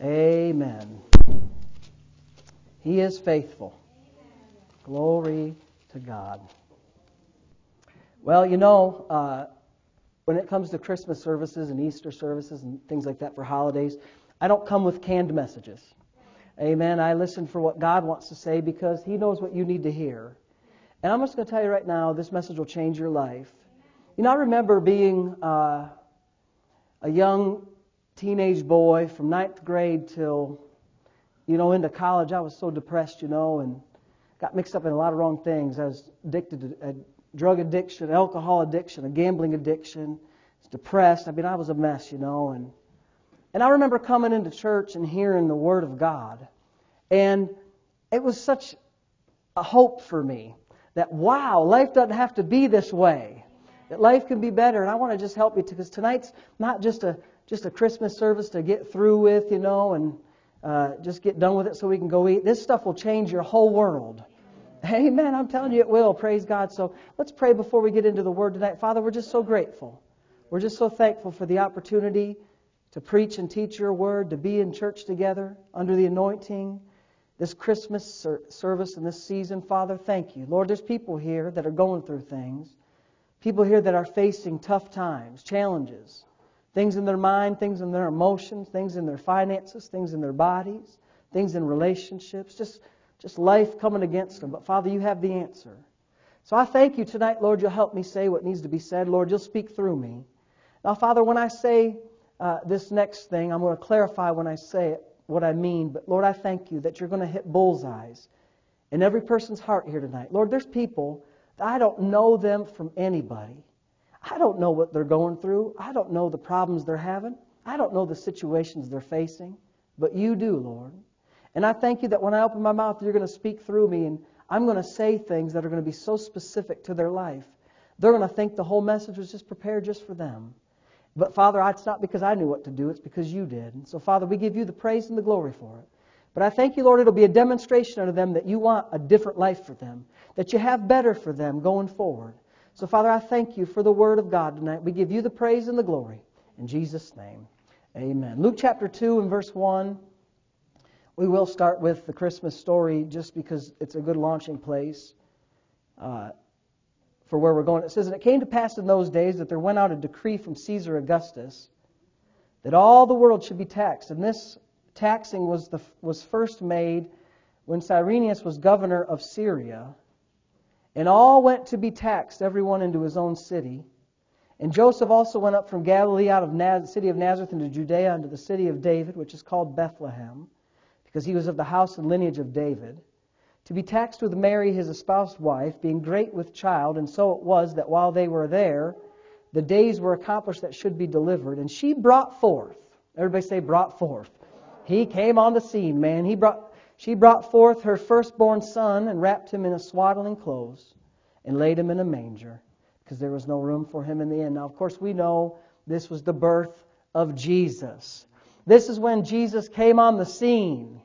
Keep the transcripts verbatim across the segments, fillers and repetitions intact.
Amen. He is faithful. Glory to God. Well, you know, uh, when it comes to Christmas services and Easter services and things like that for holidays, I don't come with canned messages. Amen. I listen for what God wants to say because He knows what you need to hear. And I'm just going to tell you right now, this message will change your life. You know, I remember being uh, a young teenage boy from ninth grade till, you know, into college. I was so depressed, you know, and got mixed up in a lot of wrong things. I was addicted to a drug addiction, alcohol addiction, a gambling addiction. I was depressed. I mean, I was a mess, you know. And and I remember coming into church and hearing the Word of God. And it was such a hope for me that, wow, life doesn't have to be this way. That life can be better. And I want to just help you because tonight's not just a just a Christmas service to get through with, you know, and uh, just get done with it so we can go eat. This stuff will change your whole world. Amen. I'm telling you it will. Praise God. So let's pray before we get into the Word tonight. Father, we're just so grateful. We're just so thankful for the opportunity to preach and teach your Word, to be in church together under the anointing, this Christmas ser- service and this season. Father, thank you. Lord, there's people here that are going through things. People here that are facing tough times, challenges, things in their mind, things in their emotions, things in their finances, things in their bodies, things in relationships, just, just life coming against them. But Father, you have the answer. So I thank you tonight, Lord, you'll help me say what needs to be said. Lord, you'll speak through me. Now, Father, when I say uh, this next thing, I'm going to clarify when I say it what I mean. But Lord, I thank you that you're going to hit bullseyes in every person's heart here tonight. Lord, there's people that I don't know them from anybody. I don't know what they're going through. I don't know the problems they're having. I don't know the situations they're facing. But you do, Lord. And I thank you that when I open my mouth, you're going to speak through me. And I'm going to say things that are going to be so specific to their life. They're going to think the whole message was just prepared just for them. But Father, it's not because I knew what to do. It's because you did. And so Father, we give you the praise and the glory for it. But I thank you, Lord, it'll be a demonstration unto them that you want a different life for them. That you have better for them going forward. So Father, I thank you for the Word of God tonight. We give you the praise and the glory. In Jesus' name, amen. Luke chapter two and verse one. We will start with the Christmas story just because it's a good launching place uh, for where we're going. It says, and it came to pass in those days that there went out a decree from Caesar Augustus that all the world should be taxed. And this taxing was the was first made when Cyrenius was governor of Syria. And all went to be taxed, everyone into his own city. And Joseph also went up from Galilee out of the city of Nazareth into Judea unto the city of David, which is called Bethlehem, because he was of the house and lineage of David, to be taxed with Mary his espoused wife, being great with child. And so it was that while they were there, the days were accomplished that should be delivered. And she brought forth, everybody say brought forth. He came on the scene, man. He brought, she brought forth her firstborn son and wrapped him in a swaddling clothes and laid him in a manger because there was no room for him in the inn. Now, of course, we know this was the birth of Jesus. This is when Jesus came on the scene.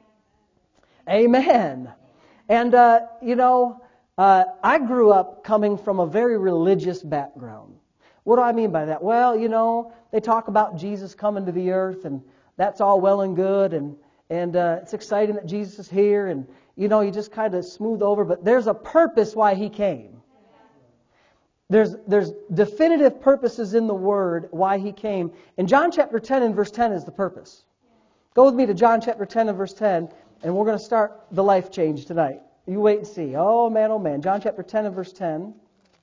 Amen. And, uh, you know, uh, I grew up coming from a very religious background. What do I mean by that? Well, you know, they talk about Jesus coming to the earth, and that's all well and good, and and uh, it's exciting that Jesus is here, and, you know, you just kind of smooth over, but there's a purpose why He came. There's there's definitive purposes in the Word why He came. And John chapter ten and verse ten is the purpose. Go with me to John chapter ten and verse ten, and we're going to start the life change tonight. You wait and see. Oh, man, oh, man. John chapter ten and verse ten.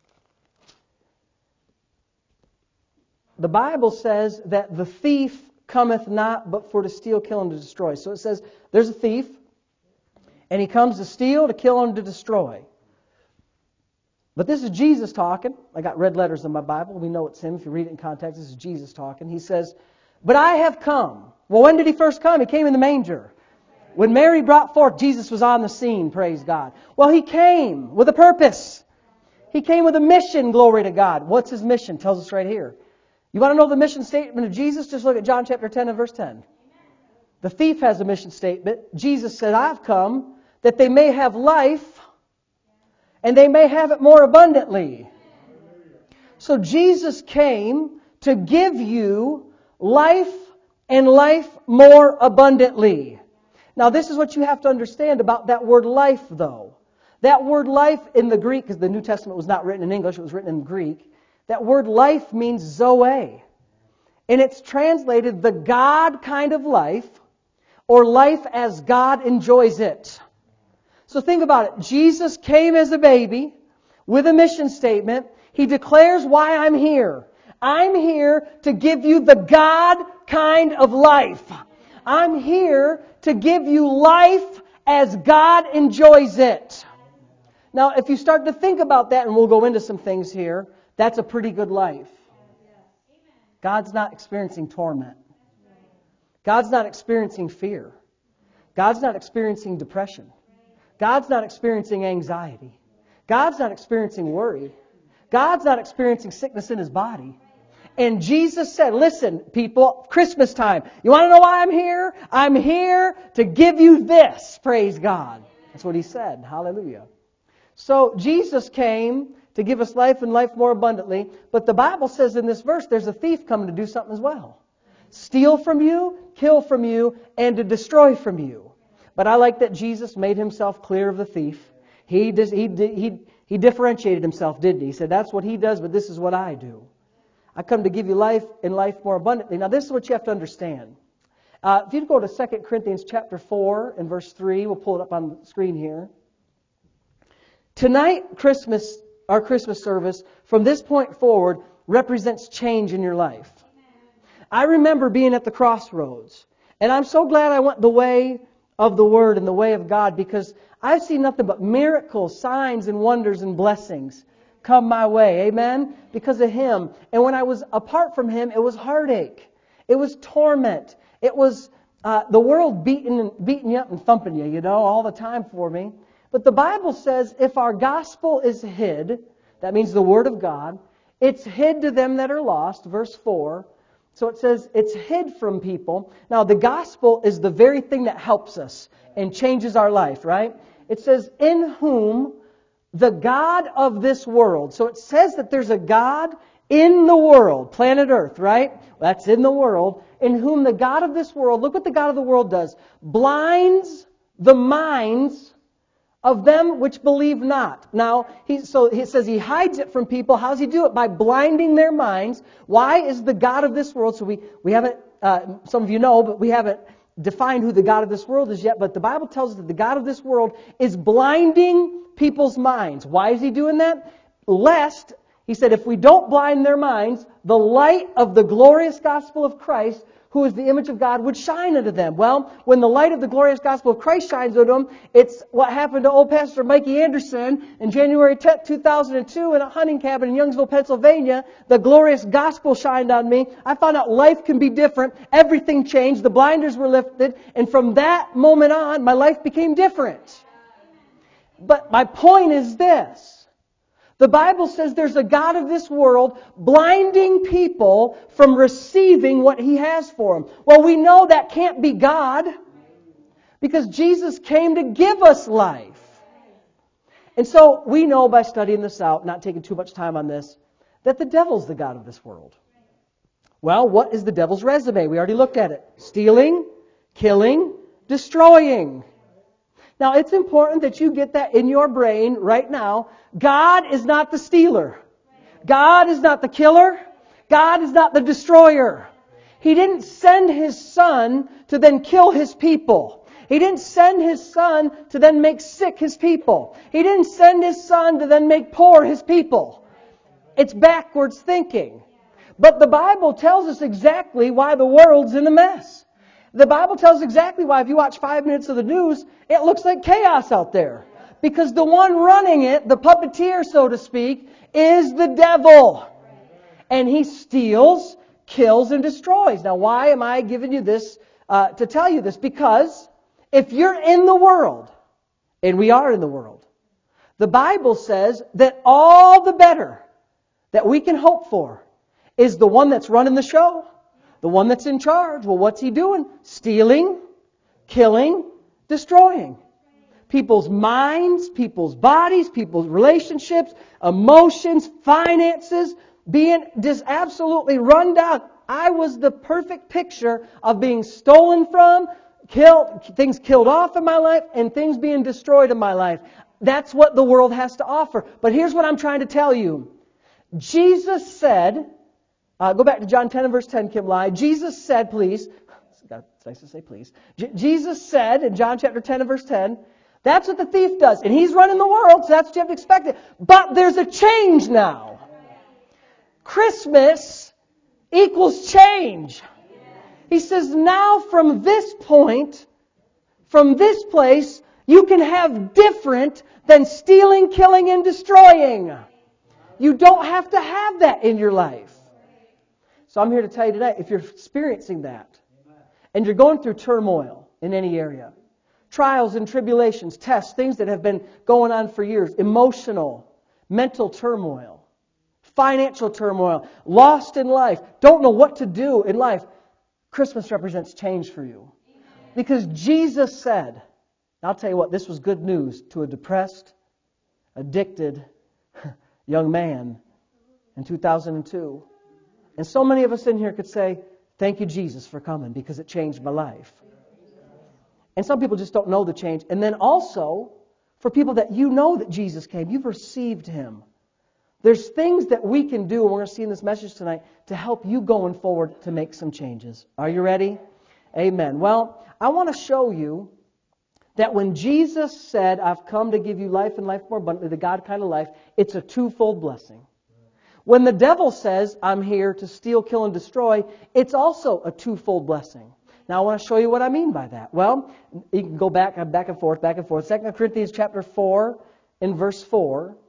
The Bible says that the thief cometh not but for to steal, kill, and to destroy. So it says there's a thief, and he comes to steal, to kill, and to destroy. But this is Jesus talking. I got red letters in my Bible. We know it's Him. If you read it in context, this is Jesus talking. He says, but I have come. Well, when did He first come? He came in the manger. When Mary brought forth, Jesus was on the scene, praise God. Well, He came with a purpose. He came with a mission, glory to God. What's His mission? Tells us right here. You want to know the mission statement of Jesus? Just look at John chapter ten and verse ten. The thief has a mission statement. Jesus said, I've come that they may have life and they may have it more abundantly. So Jesus came to give you life and life more abundantly. Now, this is what you have to understand about that word life, though. That word life in the Greek, because the New Testament was not written in English, it was written in Greek. That word life means Zoe. And it's translated the God kind of life, or life as God enjoys it. So think about it. Jesus came as a baby with a mission statement. He declares why I'm here. I'm here to give you the God kind of life. I'm here to give you life as God enjoys it. Now, if you start to think about that, and we'll go into some things here, that's a pretty good life. God's not experiencing torment. God's not experiencing fear. God's not experiencing depression. God's not experiencing anxiety. God's not experiencing worry. God's not experiencing sickness in His body. And Jesus said, listen, people, Christmas time, you want to know why I'm here? I'm here to give you this. Praise God. That's what He said. Hallelujah. So Jesus came to give us life and life more abundantly. But the Bible says in this verse, there's a thief coming to do something as well. Steal from you, kill from you, and to destroy from you. But I like that Jesus made Himself clear of the thief. He, dis- he, he, he differentiated Himself, didn't He? He said, that's what He does, but this is what I do. I come to give you life and life more abundantly. Now, this is what you have to understand. Uh, if you go to Second Corinthians chapter four and verse three, we'll pull it up on the screen here. Tonight, Christmas, our Christmas service, from this point forward, represents change in your life. I remember being at the crossroads, and I'm so glad I went the way of the Word and the way of God, because I've seen nothing but miracles, signs, and wonders and blessings come my way. Amen? Because of Him. And when I was apart from Him, it was heartache. It was torment. It was uh, the world beating, beating you up and thumping you, you know, all the time for me. But the Bible says if our gospel is hid, that means the Word of God, it's hid to them that are lost, verse four. So it says it's hid from people. Now the gospel is the very thing that helps us and changes our life, right? It says, in whom the God of this world. So it says that there's a God in the world, planet Earth, right? That's in the world. In whom the God of this world, look what the God of the world does, blinds the minds of them which believe not. Now, he, so he says He hides it from people. How does He do it? By blinding their minds. Why is the God of this world? So we, we haven't, uh, some of you know, but we haven't defined who the God of this world is yet. But the Bible tells us that the God of this world is blinding people's minds. Why is He doing that? Lest, He said, if we don't blind their minds, the light of the glorious gospel of Christ, who is the image of God, would shine unto them. Well, when the light of the glorious gospel of Christ shines unto them, it's what happened to old Pastor Mikey Anderson in January tenth, two thousand two in a hunting cabin in Youngsville, Pennsylvania. The glorious gospel shined on me. I found out life can be different. Everything changed. The blinders were lifted. And from that moment on, my life became different. But my point is this. The Bible says there's a God of this world blinding people from receiving what He has for them. Well, we know that can't be God because Jesus came to give us life. And so we know by studying this out, not taking too much time on this, that the devil's the God of this world. Well, what is the devil's resume? We already looked at it. Stealing, killing, destroying. Now, it's important that you get that in your brain right now. God is not the stealer. God is not the killer. God is not the destroyer. He didn't send His Son to then kill His people. He didn't send His Son to then make sick His people. He didn't send His Son to then make poor His people. It's backwards thinking. But the Bible tells us exactly why the world's in a mess. The Bible tells exactly why, if you watch five minutes of the news, it looks like chaos out there. Because the one running it, the puppeteer, so to speak, is the devil. And he steals, kills, and destroys. Now, why am I giving you this, uh, to tell you this? Because if you're in the world, and we are in the world, the Bible says that all the better that we can hope for is the one that's running the show. The one that's in charge. Well, what's he doing? Stealing, killing, destroying. People's minds, people's bodies, people's relationships, emotions, finances, being just absolutely run down. I was the perfect picture of being stolen from, killed, things killed off in my life, and things being destroyed in my life. That's what the world has to offer. But here's what I'm trying to tell you. Jesus said, uh, go back to John ten and verse ten, Kim Lai. Jesus said, please, it's nice to say please. J- Jesus said in John chapter ten and verse ten, that's what the thief does. And he's running the world, so that's what you have to expect. But there's a change now. Christmas equals change. He says, now from this point, from this place, you can have different than stealing, killing, and destroying. You don't have to have that in your life. So I'm here to tell you today, if you're experiencing that, and you're going through turmoil in any area, trials and tribulations, tests, things that have been going on for years, emotional, mental turmoil, financial turmoil, lost in life, don't know what to do in life, Christmas represents change for you. Because Jesus said, I'll tell you what, this was good news to a depressed, addicted young man in two thousand two. And so many of us in here could say, thank you, Jesus, for coming, because it changed my life. And some people just don't know the change. And then also, for people that you know that Jesus came, you've received Him. There's things that we can do, and we're going to see in this message tonight, to help you going forward to make some changes. Are you ready? Amen. Well, I want to show you that when Jesus said, I've come to give you life and life more abundantly, the God kind of life, it's a twofold blessing. When the devil says, I'm here to steal, kill, and destroy, it's also a twofold blessing. Now I want to show you what I mean by that. Well, you can go back, back and forth, back and forth. Second Corinthians chapter four, in verse four.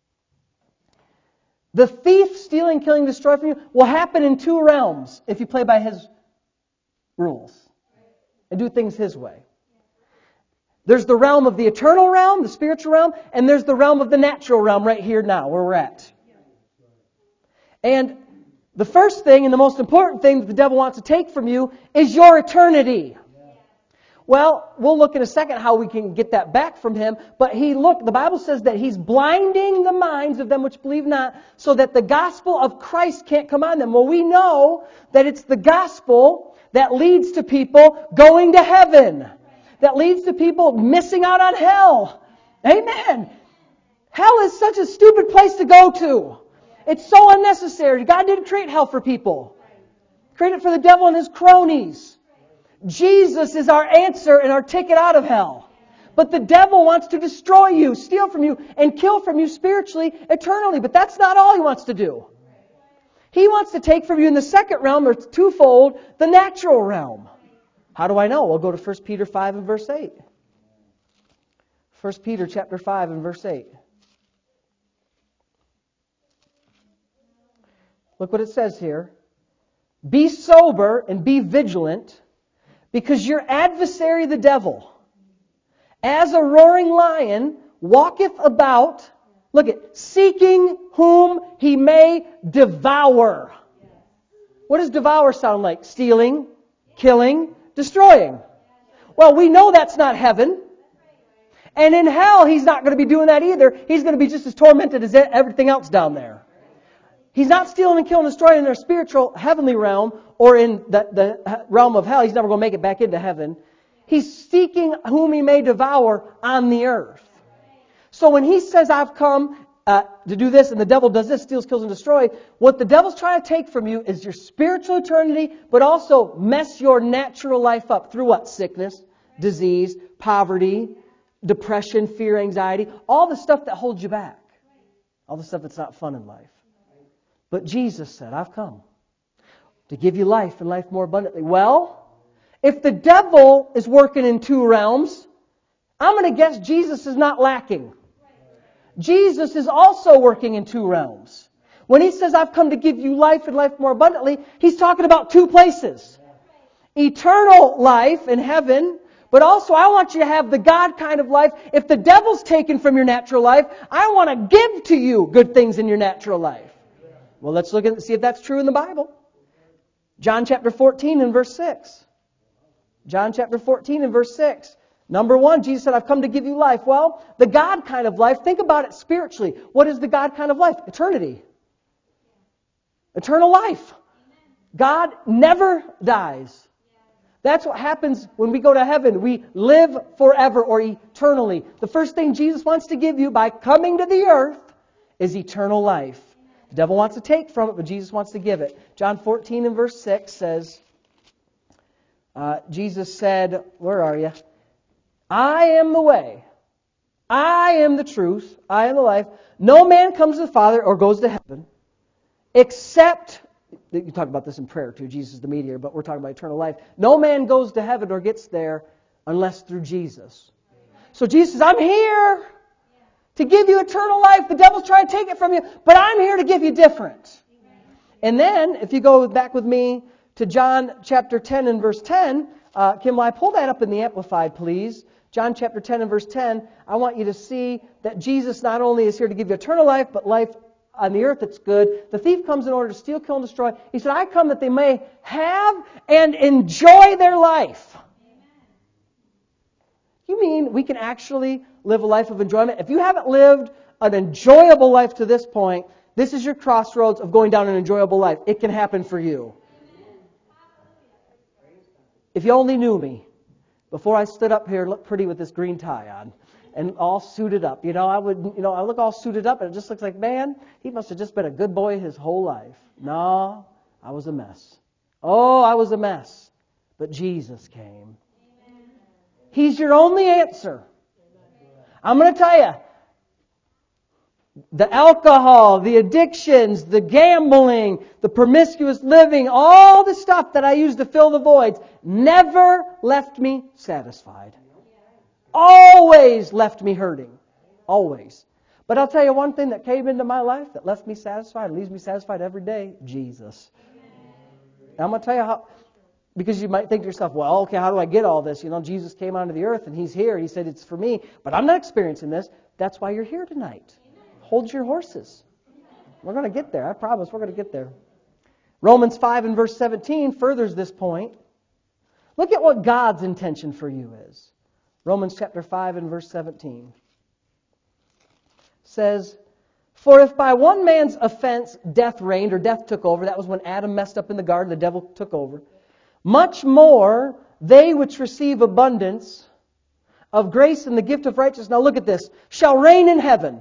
The thief stealing, killing, destroy from you will happen in two realms if you play by his rules and do things his way. There's the realm of the eternal realm, the spiritual realm, and there's the realm of the natural realm right here now, where we're at. And the first thing and the most important thing that the devil wants to take from you is your eternity. Well, we'll look in a second how we can get that back from him. But he look, the Bible says that he's blinding the minds of them which believe not, so that the gospel of Christ can't come on them. Well, we know that it's the gospel that leads to people going to heaven. That leads to people missing out on hell. Amen. Hell is such a stupid place to go to. It's so unnecessary. God didn't create hell for people. He created it for the devil and his cronies. Jesus is our answer and our ticket out of hell. But the devil wants to destroy you, steal from you, and kill from you spiritually, eternally. But that's not all he wants to do. He wants to take from you in the second realm, or twofold, the natural realm. How do I know? We'll go to First Peter five and verse eight. First Peter chapter five and verse eight. Look what it says here. Be sober and be vigilant, because your adversary the devil, as a roaring lion, walketh about, look at, seeking whom he may devour. What does devour sound like? Stealing, killing, destroying. Well, we know that's not heaven. And in hell, he's not going to be doing that either. He's going to be just as tormented as everything else down there. He's not stealing and killing and destroying in their spiritual heavenly realm or in the, the realm of hell. He's never going to make it back into heaven. He's seeking whom he may devour on the earth. So when he says, I've come uh, to do this, and the devil does this, steals, kills, and destroys, what the devil's trying to take from you is your spiritual eternity, but also mess your natural life up through what? Sickness, disease, poverty, depression, fear, anxiety, all the stuff that holds you back. All the stuff that's not fun in life. But Jesus said, I've come to give you life and life more abundantly. Well, if the devil is working in two realms, I'm going to guess Jesus is not lacking. Jesus is also working in two realms. When he says, I've come to give you life and life more abundantly, he's talking about two places. Eternal life in heaven, but also I want you to have the God kind of life. If the devil's taken from your natural life, I want to give to you good things in your natural life. Well, let's look and see if that's true in the Bible. John chapter fourteen and verse six. John chapter fourteen and verse six. Number one, Jesus said, I've come to give you life. Well, the God kind of life, think about it spiritually. What is the God kind of life? Eternity. Eternal life. God never dies. That's what happens when we go to heaven. We live forever or eternally. The first thing Jesus wants to give you by coming to the earth is eternal life. The devil wants to take from it, but Jesus wants to give it. John fourteen and verse six says, uh, Jesus said, where are you? I am the way. I am the truth. I am the life. No man comes to the Father or goes to heaven except, you talk about this in prayer too, Jesus is the mediator, but we're talking about eternal life. No man goes to heaven or gets there unless through Jesus. So Jesus says, I'm here to give you eternal life. The devil's trying to take it from you, but I'm here to give you different. And then, if you go back with me to John chapter ten and verse ten, uh, Kim, will I pull that up in the Amplified, please? John chapter ten and verse ten, I want you to see that Jesus not only is here to give you eternal life, but life on the earth that's good. The thief comes in order to steal, kill, and destroy. He said, I come that they may have and enjoy their life. You mean we can actually live a life of enjoyment? If you haven't lived an enjoyable life to this point, this is your crossroads of going down an enjoyable life. It can happen for you. If you only knew me, before I stood up here, looked pretty with this green tie on and all suited up. You know, I would, you know, I look all suited up and it just looks like, man, he must have just been a good boy his whole life. No, I was a mess. Oh, I was a mess. But Jesus came. He's your only answer. I'm going to tell you, the alcohol, the addictions, the gambling, the promiscuous living, all the stuff that I used to fill the voids never left me satisfied. Always left me hurting. Always. But I'll tell you one thing that came into my life that left me satisfied, leaves me satisfied every day, Jesus. And I'm going to tell you how, because you might think to yourself, well, okay, how do I get all this? You know, Jesus came onto the earth and He's here. He said it's for me, but I'm not experiencing this. That's why you're here tonight. Hold your horses. We're going to get there. I promise we're going to get there. Romans five and verse seventeen furthers this point. Look at what God's intention for you is. Romans chapter five and verse seventeen says, for if by one man's offense death reigned, or death took over, that was when Adam messed up in the garden, the devil took over, much more they which receive abundance of grace and the gift of righteousness, now look at this, shall reign in heaven.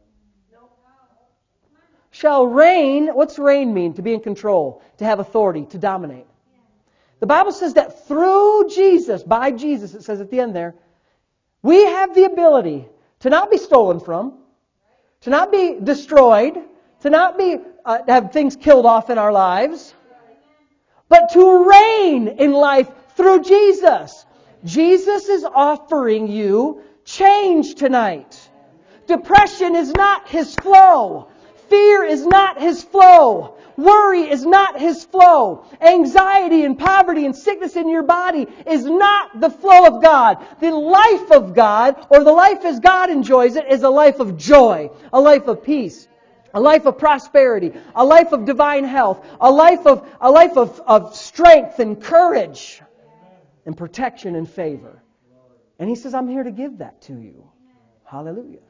Shall reign, what's reign mean? To be in control, to have authority, to dominate. The Bible says that through Jesus, by Jesus, it says at the end there, we have the ability to not be stolen from, to not be destroyed, to not be uh, have things killed off in our lives, but to reign in life through Jesus. Jesus is offering you change tonight. Depression is not His flow. Fear is not His flow. Worry is not His flow. Anxiety and poverty and sickness in your body is not the flow of God. The life of God, or the life as God enjoys it, is a life of joy, a life of peace, a life of prosperity, a life of divine health, a life of a life of, of strength and courage and protection and favor. And He says, I'm here to give that to you. Hallelujah.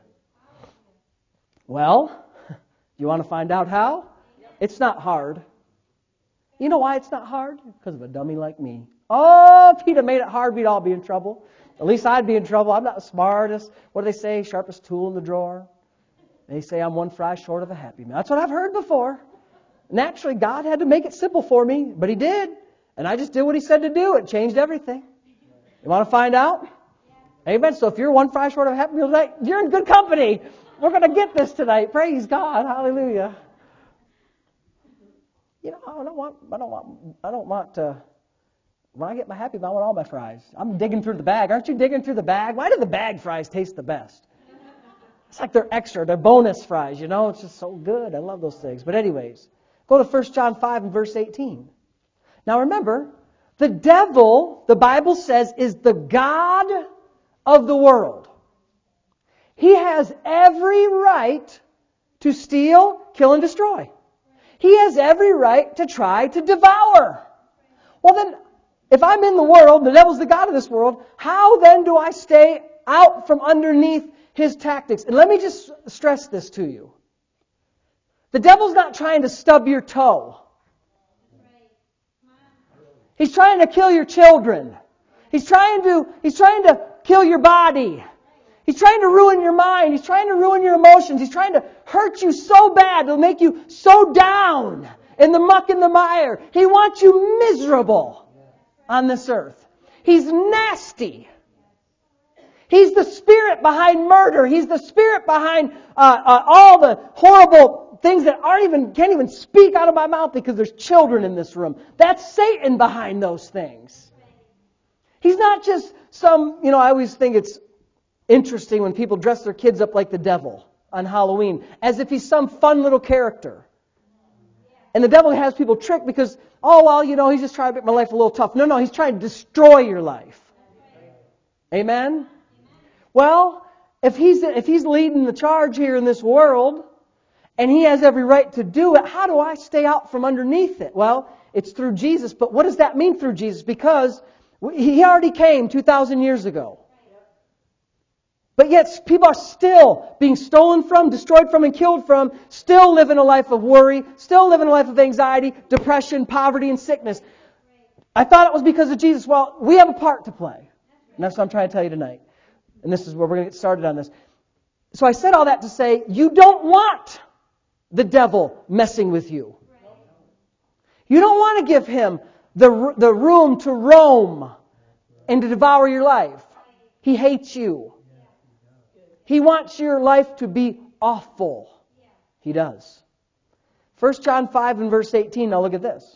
Well, you want to find out how? It's not hard. You know why it's not hard? Because of a dummy like me. Oh, if He'd have made it hard, we'd all be in trouble. At least I'd be in trouble. I'm not the smartest. What do they say? Sharpest tool in the drawer. They say I'm one fry short of a happy meal. That's what I've heard before. Naturally, God had to make it simple for me, but He did. And I just did what He said to do. It changed everything. You want to find out? Amen. So if you're one fry short of a happy meal tonight, you're in good company. We're going to get this tonight. Praise God. Hallelujah. You know, I don't want, I don't want, I don't want to, when I get my happy meal, I want all my fries. I'm digging through the bag. Aren't you digging through the bag? Why do the bag fries taste the best? It's like they're extra. They're bonus fries, you know. It's just so good. I love those things. But anyways, go to First John five and verse eighteen. Now remember, the devil, the Bible says, is the God of the world. He has every right to steal, kill, and destroy. He has every right to try to devour. Well then, if I'm in the world, the devil's the God of this world, how then do I stay out from underneath his tactics? And let me just stress this to you. The devil's not trying to stub your toe. He's trying to kill your children. He's trying to, he's trying to kill your body. He's trying to ruin your mind. He's trying to ruin your emotions. He's trying to hurt you so bad. It'll make you so down in the muck and the mire. He wants you miserable on this earth. He's nasty. He's the spirit behind murder. He's the spirit behind uh, uh, all the horrible things that aren't even can't even speak out of my mouth because there's children in this room. That's Satan behind those things. He's not just some, you know, I always think it's interesting when people dress their kids up like the devil on Halloween, as if he's some fun little character. And the devil has people tricked because, oh, well, you know, he's just trying to make my life a little tough. No, no, he's trying to destroy your life. Amen? Well, if he's if he's leading the charge here in this world, and he has every right to do it, how do I stay out from underneath it? Well, it's through Jesus. But what does that mean through Jesus? Because he already came two thousand years ago. But yet people are still being stolen from, destroyed from, and killed from, still living a life of worry, still living a life of anxiety, depression, poverty, and sickness. I thought it was because of Jesus. Well, we have a part to play. And that's what I'm trying to tell you tonight. And this is where we're going to get started on this. So I said all that to say, you don't want the devil messing with you. You don't want to give him the, the room to roam and to devour your life. He hates you. He wants your life to be awful. He does. First John five and verse eighteen, now look at this.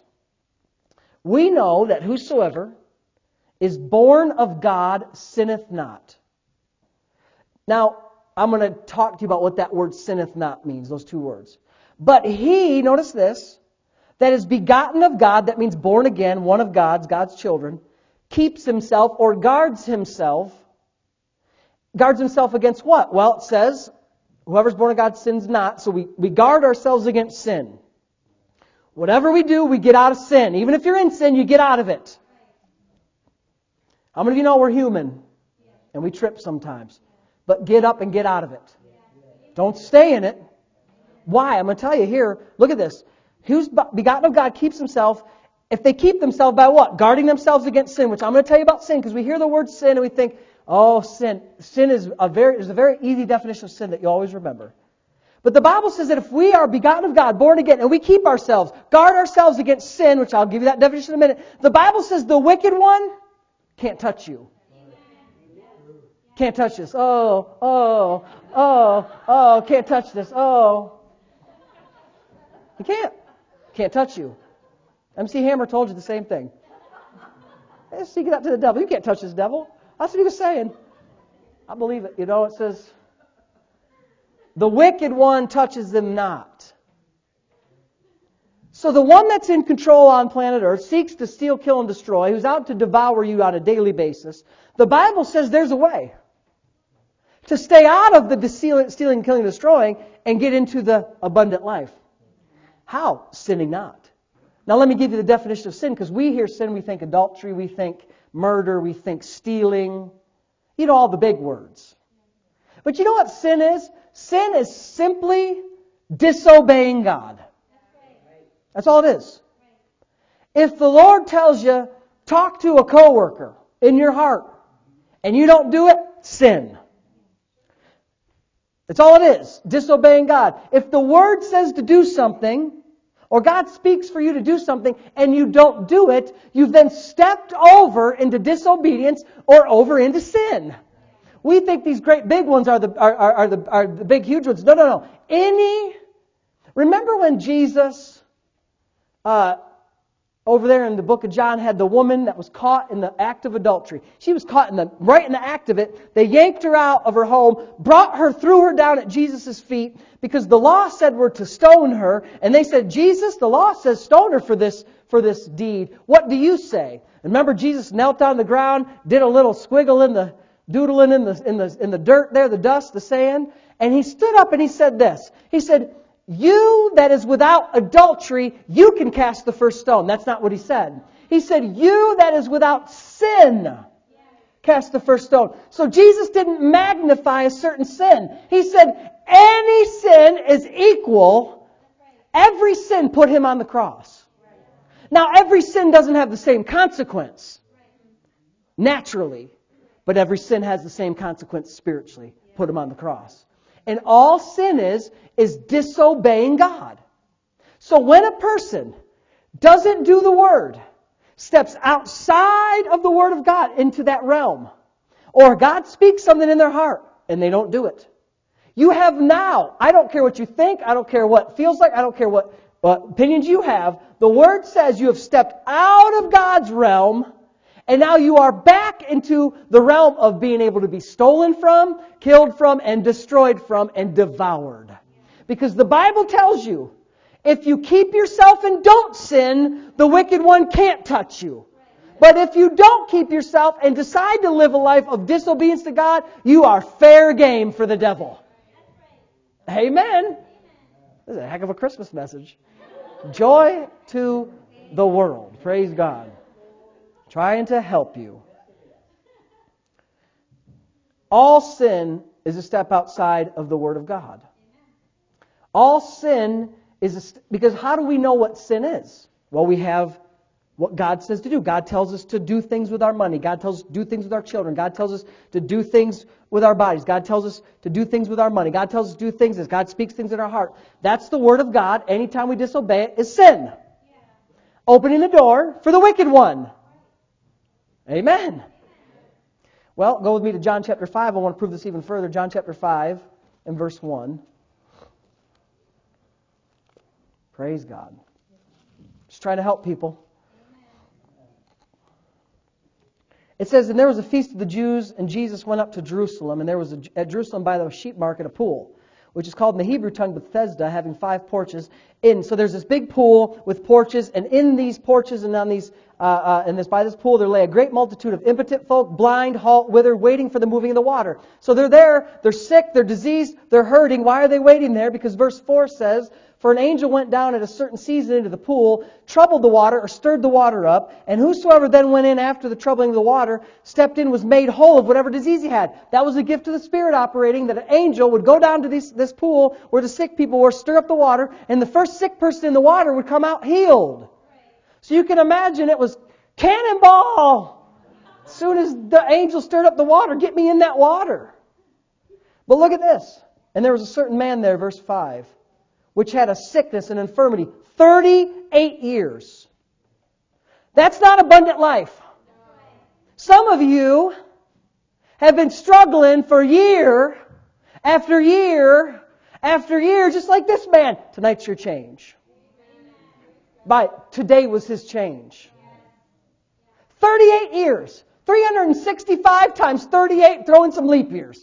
We know that whosoever is born of God sinneth not. Now, I'm going to talk to you about what that word sinneth not means, those two words. But he, notice this, that is begotten of God, that means born again, one of God's, God's children, keeps himself or guards himself. Guards himself against what? Well, it says, whoever's born of God sins not. So we, we guard ourselves against sin. Whatever we do, we get out of sin. Even if you're in sin, you get out of it. How many of you know we're human? And we trip sometimes. But get up and get out of it. Don't stay in it. Why? I'm going to tell you here. Look at this. Who's begotten of God keeps himself. If they keep themselves by what? Guarding themselves against sin, which I'm going to tell you about sin, because we hear the word sin and we think, oh, sin. Sin is a very is a very easy definition of sin that you always remember. But the Bible says that if we are begotten of God, born again, and we keep ourselves, guard ourselves against sin, which I'll give you that definition in a minute, the Bible says the wicked one can't touch you. Can't touch this. Oh, oh, oh, oh, can't touch this. Oh. You can't. Can't touch you. M C Hammer told you the same thing. Hey, seek it out to the devil. You can't touch this devil. That's what he was saying. I believe it. You know, it says, the wicked one touches them not. So the one that's in control on planet Earth seeks to steal, kill, and destroy, who's out to devour you on a daily basis. The Bible says there's a way to stay out of the stealing, killing, and destroying and get into the abundant life. How? Sinning not. Now let me give you the definition of sin, because we hear sin, we think adultery, we think murder, we think stealing. You know, all the big words. But you know what sin is? Sin is simply disobeying God. That's all it is. If the Lord tells you, talk to a coworker in your heart, and you don't do it, sin. That's all it is. Disobeying God. If the Word says to do something, or God speaks for you to do something, and you don't do it, you've then stepped over into disobedience or over into sin. We think these great big ones are the are, are, are the are the big huge ones. No, no, no. Any. Remember when Jesus, uh, over there in the book of John, had the woman that was caught in the act of adultery. She was caught in the right in the act of it. They yanked her out of her home, brought her, threw her down at Jesus' feet, because the law said we're to stone her. And they said, Jesus, the law says stone her for this for this deed. What do you say? And remember, Jesus knelt on the ground, did a little squiggle in the doodling in the in the in the dirt there, the dust, the sand, and he stood up and he said this. He said, you that is without adultery, you can cast the first stone. That's not what he said. He said, you that is without sin, cast the first stone. So Jesus didn't magnify a certain sin. He said, any sin is equal. Every sin put him on the cross. Now, every sin doesn't have the same consequence, naturally, but every sin has the same consequence spiritually. Put him on the cross. And all sin is, is disobeying God. So when a person doesn't do the Word, steps outside of the Word of God into that realm, or God speaks something in their heart and they don't do it, you have now, I don't care what you think, I don't care what it feels like, I don't care what, what opinions you have, the Word says you have stepped out of God's realm, and now you are back into the realm of being able to be stolen from, killed from, and destroyed from, and devoured. Because the Bible tells you, if you keep yourself and don't sin, the wicked one can't touch you. But if you don't keep yourself and decide to live a life of disobedience to God, you are fair game for the devil. Amen. This is a heck of a Christmas message. Joy to the world. Praise God. Trying to help you. All sin is a step outside of the Word of God. All sin is a st- because how do we know what sin is? Well, we have what God says to do. God tells us to do things with our money. God tells us to do things with our children. God tells us to do things with our bodies. God tells us to do things with our money. God tells us to do things as God speaks things in our heart. That's the Word of God. Anytime we disobey it is sin. Yeah. Opening the door for the wicked one. Amen. Well, go with me to John chapter five. I want to prove this even further. John chapter five and verse one. Praise God. Just trying to help people. It says, and there was a feast of the Jews, and Jesus went up to Jerusalem, and there was a, at Jerusalem by the sheep market a pool, which is called in the Hebrew tongue Bethesda, having five porches. In so there's this big pool with porches, and in these porches and on these uh, uh, and this by this pool there lay a great multitude of impotent folk, blind, halt, withered, waiting for the moving of the water. So they're there, they're sick, they're diseased, they're hurting. Why are they waiting there? Because verse four says, for an angel went down at a certain season into the pool, troubled the water, or stirred the water up, and whosoever then went in after the troubling of the water, stepped in, was made whole of whatever disease he had. That was a gift of the Spirit operating, that an angel would go down to this, this pool where the sick people were, stir up the water, and the first sick person in the water would come out healed. So you can imagine it was cannonball. As soon as the angel stirred up the water, get me in that water. But look at this. And there was a certain man there, verse five, which had a sickness and infirmity thirty-eight years. That's not abundant life. Some of you have been struggling for year after year after year, just like this man. Tonight's your change. By today was his change. thirty-eight years. three hundred sixty-five times thirty-eight, throw in some leap years.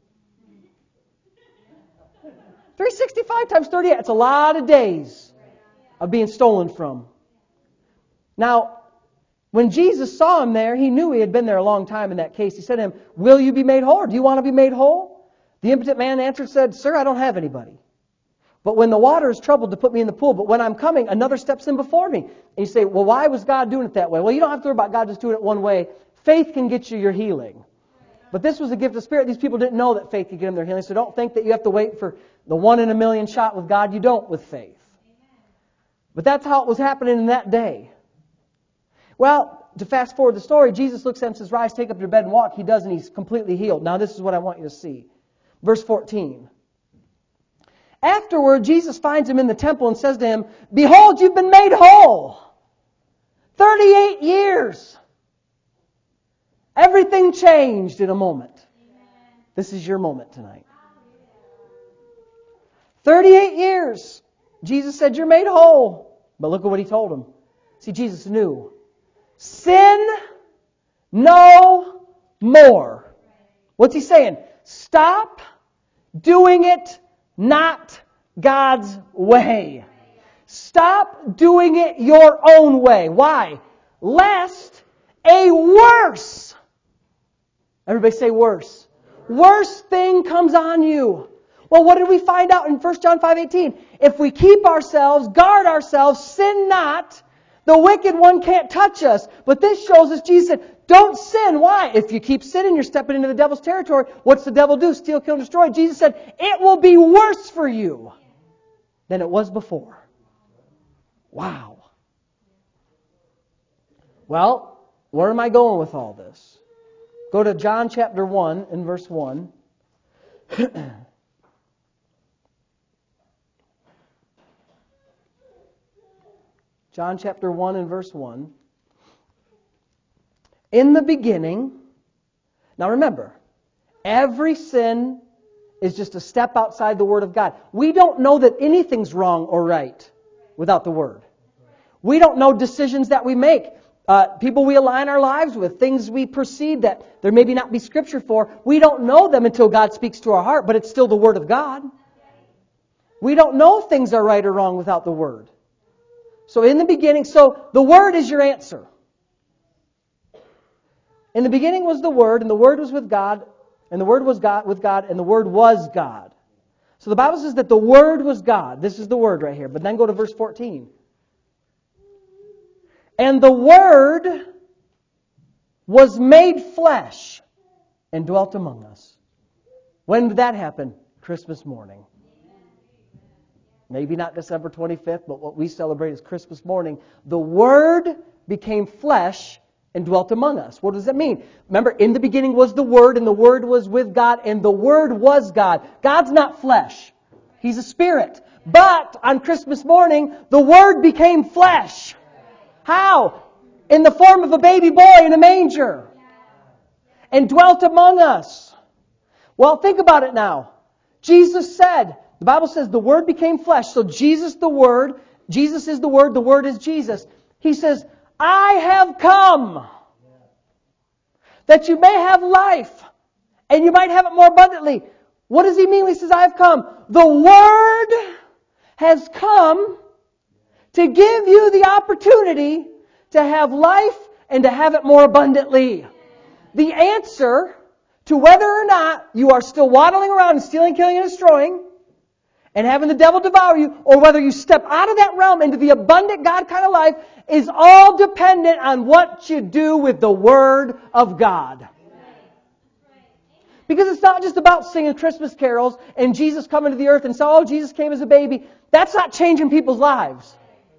three hundred sixty-five times thirty-eight. It's a lot of days of being stolen from. Now, when Jesus saw him there, he knew he had been there a long time in that case. He said to him, will you be made whole, or do you want to be made whole? The impotent man answered and said, sir, I don't have anybody. But when the water is troubled to put me in the pool, but when I'm coming, another steps in before me. And you say, well, why was God doing it that way? Well, you don't have to worry about God just doing it one way. Faith can get you your healing. But this was a gift of the Spirit. These people didn't know that faith could get them their healing. So don't think that you have to wait for the one in a million shot with God. You don't with faith. But that's how it was happening in that day. Well, to fast forward the story, Jesus looks at him and says, rise, take up your bed and walk. He does, and he's completely healed. Now this is what I want you to see. Verse fourteen. Afterward, Jesus finds him in the temple and says to him, behold, you've been made whole. thirty-eight years. Everything changed in a moment. This is your moment tonight. thirty-eight years. Jesus said, you're made whole. But look at what he told him. See, Jesus knew. Sin no more. What's he saying? Stop doing it not God's way. Stop doing it your own way. Why? Lest a worse, everybody say worse, worse thing comes on you. Well, what did we find out in First John five eighteen? If we keep ourselves, guard ourselves, sin not, the wicked one can't touch us. But this shows us, Jesus said, don't sin. Why? If you keep sinning, you're stepping into the devil's territory. What's the devil do? Steal, kill, and destroy. Jesus said, it will be worse for you than it was before. Wow. Well, where am I going with all this? Go to John chapter one and verse one. John chapter one and verse one. In the beginning, now remember, every sin is just a step outside the Word of God. We don't know that anything's wrong or right without the Word. We don't know decisions that we make, uh, people we align our lives with, things we proceed that there maybe not be Scripture for. We don't know them until God speaks to our heart, but it's still the Word of God. We don't know if things are right or wrong without the Word. So in the beginning, so the Word is your answer. In the beginning was the Word, and the Word was with God, and the Word was God with God, and the Word was God. So the Bible says that the Word was God. This is the Word right here. But then go to verse fourteen. And the Word was made flesh and dwelt among us. When did that happen? Christmas morning. Maybe not December twenty-fifth, but what we celebrate is Christmas morning. The Word became flesh and dwelt among us. What does that mean? Remember, in the beginning was the Word, and the Word was with God, and the Word was God. God's not flesh. He's a spirit. But on Christmas morning, the Word became flesh. How? In the form of a baby boy in a manger. And dwelt among us. Well, think about it now. Jesus said, the Bible says the Word became flesh. So Jesus the Word, Jesus is the Word, the Word is Jesus. He says, I have come that you may have life and you might have it more abundantly. What does He mean when He says, I have come? The Word has come to give you the opportunity to have life and to have it more abundantly. The answer to whether or not you are still waddling around and stealing, killing, and destroying and having the devil devour you, or whether you step out of that realm into the abundant God kind of life, is all dependent on what you do with the Word of God. Because it's not just about singing Christmas carols and Jesus coming to the earth and say, oh, Jesus came as a baby. That's not changing people's lives.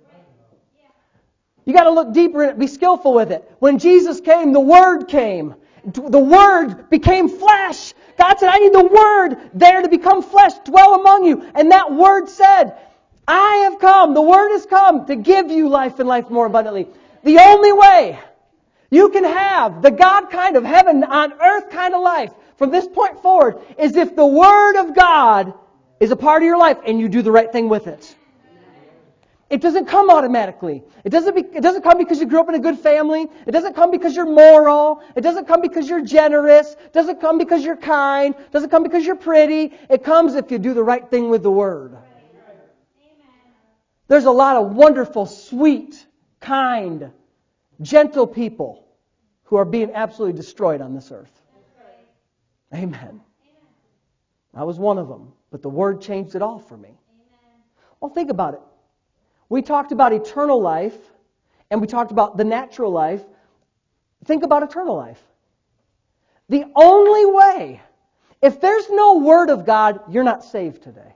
You got to look deeper in it, be skillful with it. When Jesus came, the Word came. The Word became flesh. God said, I need the Word there to become flesh, dwell among you. And that Word said, I have come, the Word has come to give you life and life more abundantly. The only way you can have the God kind of heaven on earth kind of life from this point forward is if the Word of God is a part of your life and you do the right thing with it. It doesn't come automatically. It doesn't, be, it doesn't come because you grew up in a good family. It doesn't come because you're moral. It doesn't come because you're generous. It doesn't come because you're kind. It doesn't come because you're pretty. It comes if you do the right thing with the Word. There's a lot of wonderful, sweet, kind, gentle people who are being absolutely destroyed on this earth. Amen. I was one of them, but the Word changed it all for me. Well, think about it. We talked about eternal life, and we talked about the natural life. Think about eternal life. The only way, if there's no Word of God, you're not saved today.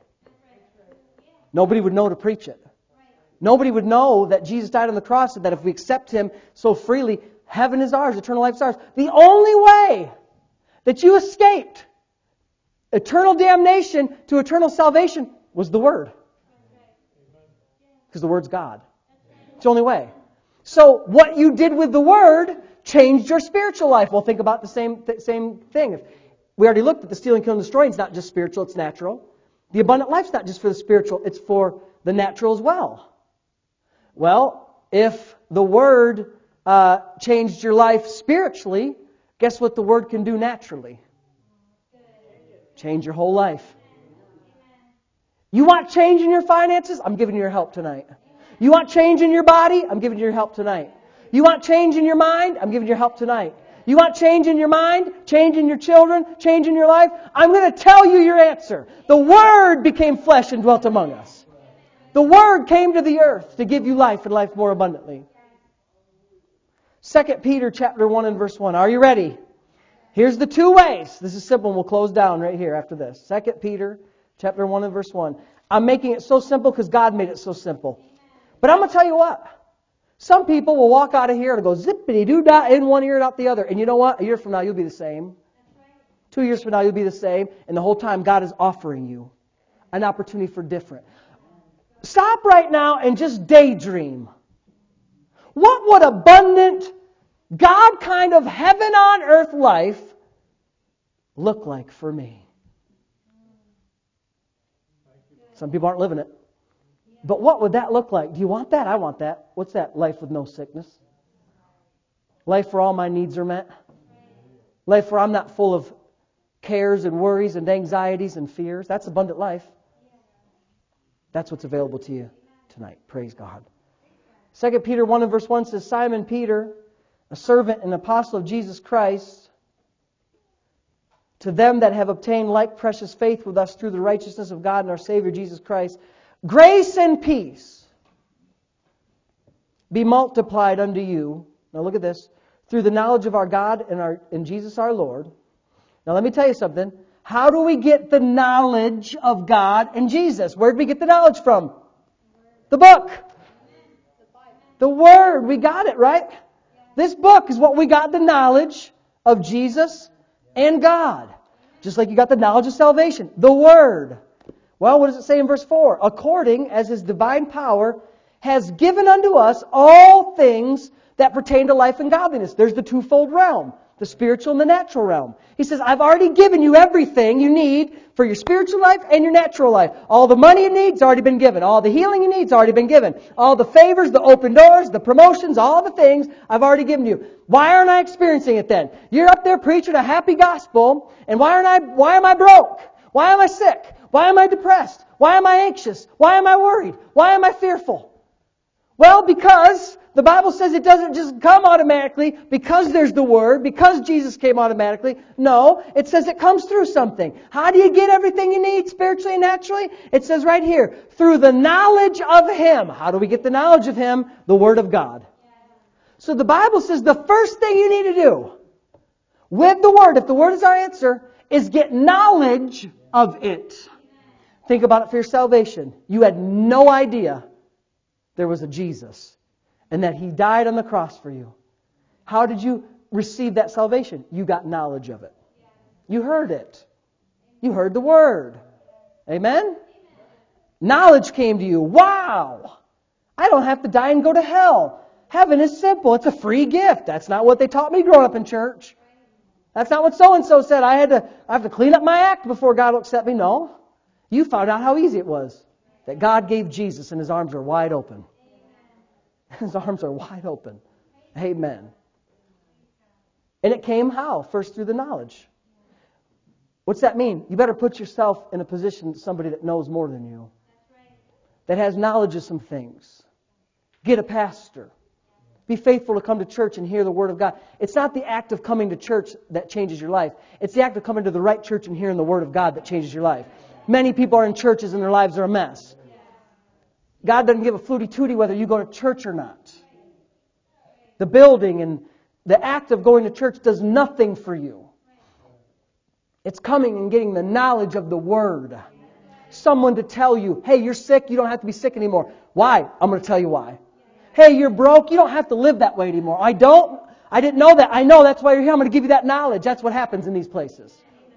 Nobody would know to preach it. Nobody would know that Jesus died on the cross and that if we accept Him so freely, heaven is ours, eternal life is ours. The only way that you escaped eternal damnation to eternal salvation was the Word. Because the Word's God. It's the only way. So what you did with the Word changed your spiritual life. Well, think about the same th- same thing. If we already looked at the stealing, killing, destroying. It's not just spiritual, it's natural. The abundant life's not just for the spiritual, it's for the natural as well. Well, if the Word uh, changed your life spiritually, guess what the Word can do naturally? Change your whole life. You want change in your finances? I'm giving you your help tonight. You want change in your body? I'm giving you your help tonight. You want change in your mind? I'm giving you your help tonight. You want change in your mind? Change in your children? Change in your life? I'm going to tell you your answer. The Word became flesh and dwelt among us. The Word came to the earth to give you life and life more abundantly. Second Peter chapter one and verse one. Are you ready? Here's the two ways. This is simple and we'll close down right here after this. Second Peter chapter one and verse one. I'm making it so simple because God made it so simple. But I'm going to tell you what. Some people will walk out of here and go zippity-doo-dah in one ear and out the other. And you know what? A year from now, you'll be the same. Two years from now, you'll be the same. And the whole time, God is offering you an opportunity for different. Stop right now and just daydream. What would abundant, God kind of heaven on earth life look like for me? Some people aren't living it. But what would that look like? Do you want that? I want that. What's that? Life with no sickness. Life where all my needs are met. Life where I'm not full of cares and worries and anxieties and fears. That's abundant life. That's what's available to you tonight. Praise God. Second Peter one and verse one says, Simon Peter, a servant and apostle of Jesus Christ, to them that have obtained like precious faith with us through the righteousness of God and our Savior Jesus Christ, grace and peace be multiplied unto you. Now look at this. Through the knowledge of our God and our and Jesus our Lord. Now let me tell you something. How do we get the knowledge of God and Jesus? Where did we get the knowledge from? The book. The Word. We got it, right? This book is what we got the knowledge of Jesus and God. Just like you got the knowledge of salvation. The Word. Well, what does it say in verse four? According as His divine power has given unto us all things that pertain to life and godliness. There's the twofold realm. The spiritual and the natural realm. He says, I've already given you everything you need for your spiritual life and your natural life. All the money you need has already been given. All the healing you need has already been given. All the favors, the open doors, the promotions, all the things I've already given you. Why aren't I experiencing it then? You're up there preaching a happy gospel, and why aren't I, why am I broke? Why am I sick? Why am I depressed? Why am I anxious? Why am I worried? Why am I fearful? Well, because the Bible says it doesn't just come automatically because there's the Word, because Jesus came automatically. No, it says it comes through something. How do you get everything you need spiritually and naturally? It says right here, through the knowledge of Him. How do we get the knowledge of Him? The Word of God. So the Bible says the first thing you need to do with the Word, if the Word is our answer, is get knowledge of it. Think about it for your salvation. You had no idea there was a Jesus and that He died on the cross for you. How did you receive that salvation? You got knowledge of it. You heard it. You heard the Word. Amen? Knowledge came to you. Wow! I don't have to die and go to hell. Heaven is simple. It's a free gift. That's not what they taught me growing up in church. That's not what so-and-so said. I had to, I have to clean up my act before God will accept me. No. You found out how easy it was. That God gave Jesus and His arms are wide open. His arms are wide open. Amen. And it came how? First through the knowledge. What's that mean? You better put yourself in a position, somebody that knows more than you. That has knowledge of some things. Get a pastor. Be faithful to come to church and hear the Word of God. It's not the act of coming to church that changes your life. It's the act of coming to the right church and hearing the Word of God that changes your life. Many people are in churches and their lives are a mess. God doesn't give a flutie tootie whether you go to church or not. The building and the act of going to church does nothing for you. It's coming and getting the knowledge of the Word. Someone to tell you, hey, you're sick, you don't have to be sick anymore. Why? I'm going to tell you why. Hey, you're broke, you don't have to live that way anymore. I don't. I didn't know that. I know that's why you're here. I'm going to give you that knowledge. That's what happens in these places.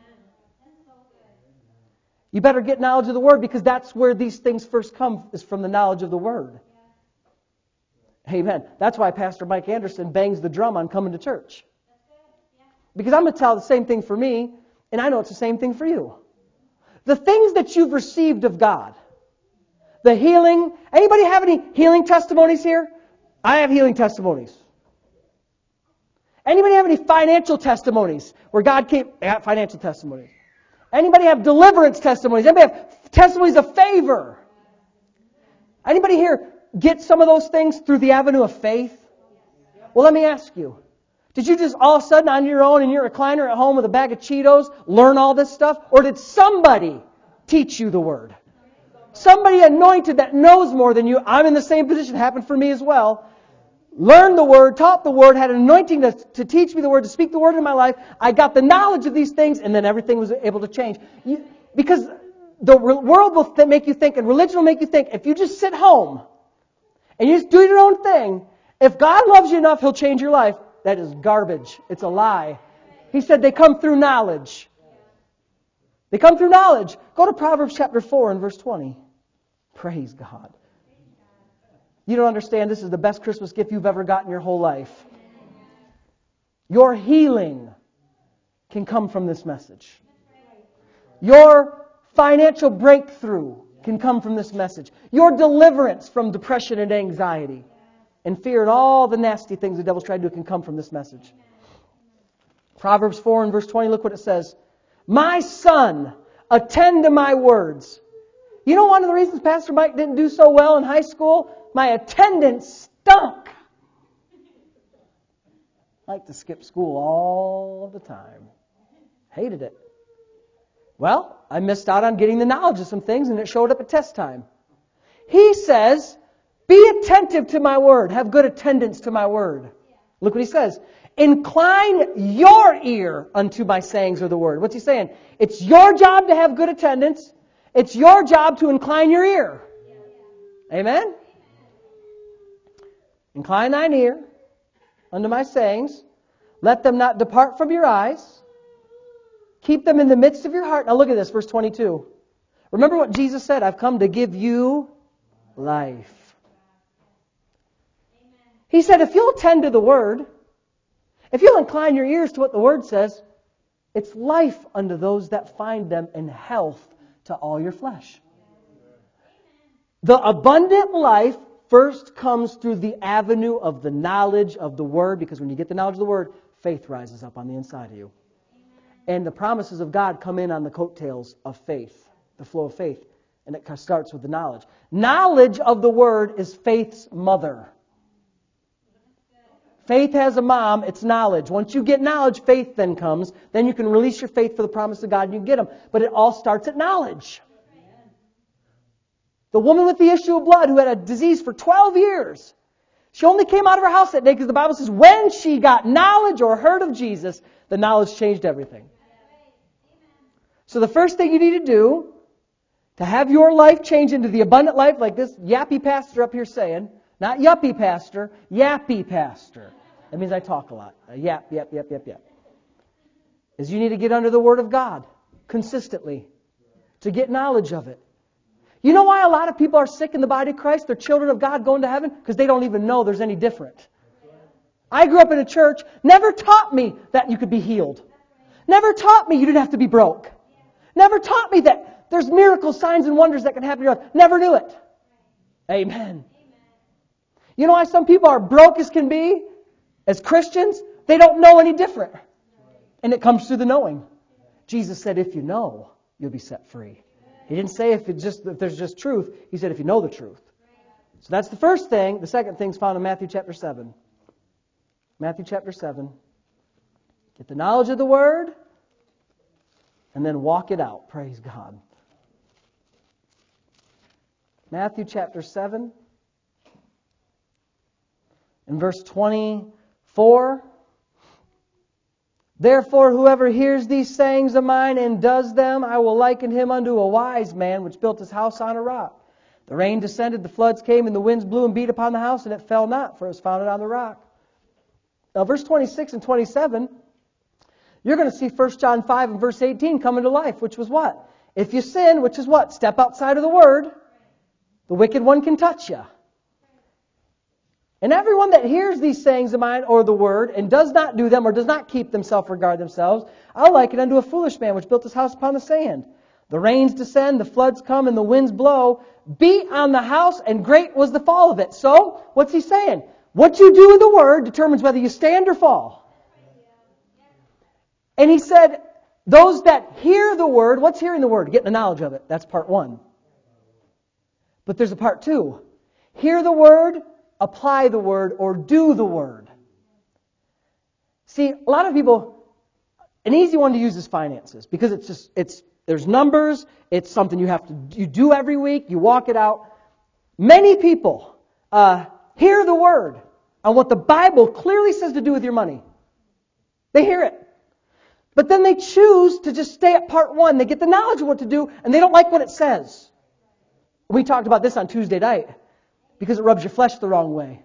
You better get knowledge of the Word because that's where these things first come, is from the knowledge of the Word. Amen. That's why Pastor Mike Anderson bangs the drum on coming to church. Because I'm going to tell the same thing for me, and I know it's the same thing for you. The things that you've received of God, the healing. Anybody have any healing testimonies here? I have healing testimonies. Anybody have any financial testimonies where God came? I got financial testimonies. Anybody have deliverance testimonies? Anybody have testimonies of favor? Anybody here get some of those things through the avenue of faith? Well, let me ask you. Did you just all of a sudden on your own in your recliner at home with a bag of Cheetos learn all this stuff? Or did somebody teach you the Word? Somebody anointed that knows more than you. I'm in the same position. It happened for me as well. Learned the Word, taught the Word, had an anointing to, to teach me the Word, to speak the Word in my life. I got the knowledge of these things, and then everything was able to change. You, because the world will th- make you think, and religion will make you think, if you just sit home, and you just do your own thing, If God loves you enough, He'll change your life. That is garbage. It's a lie. He said they come through knowledge. They come through knowledge. Go to Proverbs chapter four and verse twenty. Praise God. You don't understand, this is the best Christmas gift you've ever got in your whole life. Your healing can come from this message. Your financial breakthrough can come from this message. Your deliverance from depression and anxiety and fear and all the nasty things the devil's tried to do can come from this message. Proverbs four and verse twenty, look what it says. My son, attend to my words. You know one of the reasons Pastor Mike didn't do so well in high school? My attendance stunk. I like to skip school all the time. Hated it. Well, I missed out on getting the knowledge of some things and it showed up at test time. He says, be attentive to my word. Have good attendance to my word. Look what he says. Incline your ear unto my sayings or the word. What's he saying? It's your job to have good attendance. It's your job to incline your ear. Amen? Incline thine ear unto my sayings. Let them not depart from your eyes. Keep them in the midst of your heart. Now look at this, verse twenty-two. Remember what Jesus said, I've come to give you life. He said, if you'll attend to the word, if you'll incline your ears to what the word says, it's life unto those that find them and health to all your flesh. The abundant life first comes through the avenue of the knowledge of the word, because when you get the knowledge of the word, faith rises up on the inside of you. And the promises of God come in on the coattails of faith, the flow of faith. And it starts with the knowledge. Knowledge of the word is faith's mother. Faith has a mom, it's knowledge. Once you get knowledge, faith then comes. Then you can release your faith for the promise of God and you can get them. But it all starts at knowledge. The woman with the issue of blood who had a disease for twelve years, she only came out of her house that day because the Bible says when she got knowledge or heard of Jesus, the knowledge changed everything. So the first thing you need to do to have your life change into the abundant life like this yappy pastor up here saying, not yuppie pastor, yappy pastor. That means I talk a lot. A yap, yap, yap, yap, yap. Is you need to get under the Word of God consistently to get knowledge of it. You know why a lot of people are sick in the body of Christ? They're children of God going to heaven? Because they don't even know there's any different. I grew up in a church, never taught me that you could be healed. Never taught me you didn't have to be broke. Never taught me that there's miracles, signs, and wonders that can happen in your life. Never knew it. Amen. You know why some people are broke as can be? As Christians, they don't know any different. And it comes through the knowing. Jesus said, if you know, you'll be set free. He didn't say if, it just, if there's just truth. He said if you know the truth. So that's the first thing. The second thing is found in Matthew chapter seven. Matthew chapter seven. Get the knowledge of the Word and then walk it out. Praise God. Matthew chapter seven. In verse twenty-four. Therefore, whoever hears these sayings of mine and does them, I will liken him unto a wise man which built his house on a rock. The rain descended, the floods came, and the winds blew and beat upon the house, and it fell not, for it was founded on the rock. Now, verse twenty-six and twenty-seven, you're going to see First John five and verse eighteen come into life, which was what? If you sin, which is what? Step outside of the Word, the wicked one can touch you. And everyone that hears these sayings of mine or the word and does not do them or does not keep themselves or guard themselves, I'll liken unto a foolish man which built his house upon the sand. The rains descend, the floods come, and the winds blow, beat on the house, and great was the fall of it. So, what's he saying? What you do with the word determines whether you stand or fall. And he said, those that hear the word, what's hearing the word? Getting the knowledge of it. That's part one. But there's a part two. Hear the word, apply the word, or do the word. See, a lot of people, an easy one to use is finances, because it's just, it's, there's numbers, it's something you have to, you do every week, you walk it out. Many people uh, hear the word on what the Bible clearly says to do with your money. They hear it. But then they choose to just stay at part one. They get the knowledge of what to do, and they don't like what it says. We talked about this on Tuesday night. Because it rubs your flesh the wrong way.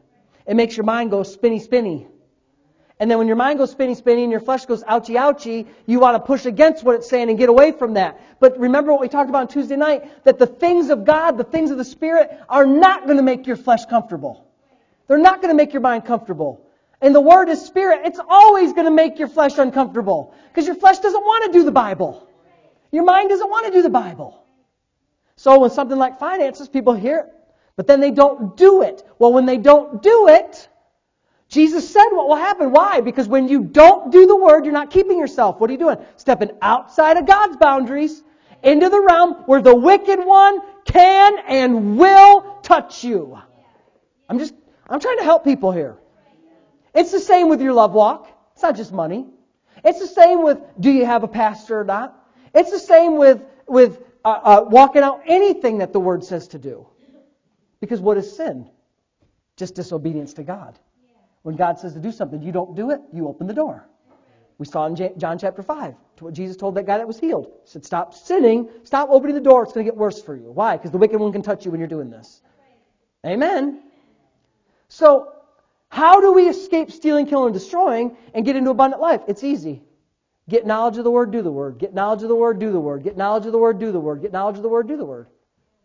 It makes your mind go spinny, spinny. And then when your mind goes spinny, spinny, and your flesh goes ouchy, ouchy, you want to push against what it's saying and get away from that. But remember what we talked about on Tuesday night, that the things of God, the things of the Spirit, are not going to make your flesh comfortable. They're not going to make your mind comfortable. And the Word is Spirit. It's always going to make your flesh uncomfortable. Because your flesh doesn't want to do the Bible. Your mind doesn't want to do the Bible. So when something like finances, people hear it, but then they don't do it. Well, when they don't do it, Jesus said what will happen. Why? Because when you don't do the Word, you're not keeping yourself. What are you doing? Stepping outside of God's boundaries into the realm where the wicked one can and will touch you. I'm just, I'm trying to help people here. It's the same with your love walk. It's not just money. It's the same with, do you have a pastor or not? It's the same with, with uh, uh, walking out anything that the Word says to do. Because what is sin? Just disobedience to God. When God says to do something, you don't do it, you open the door. We saw in John chapter five, to what Jesus told that guy that was healed. He said, stop sinning, stop opening the door, it's going to get worse for you. Why? Because the wicked one can touch you when you're doing this. Amen. So, how do we escape stealing, killing, and destroying and get into abundant life? It's easy. Get knowledge of the Word, do the Word. Get knowledge of the Word, do the Word. Get knowledge of the Word, do the Word. Get knowledge of the Word, do the Word.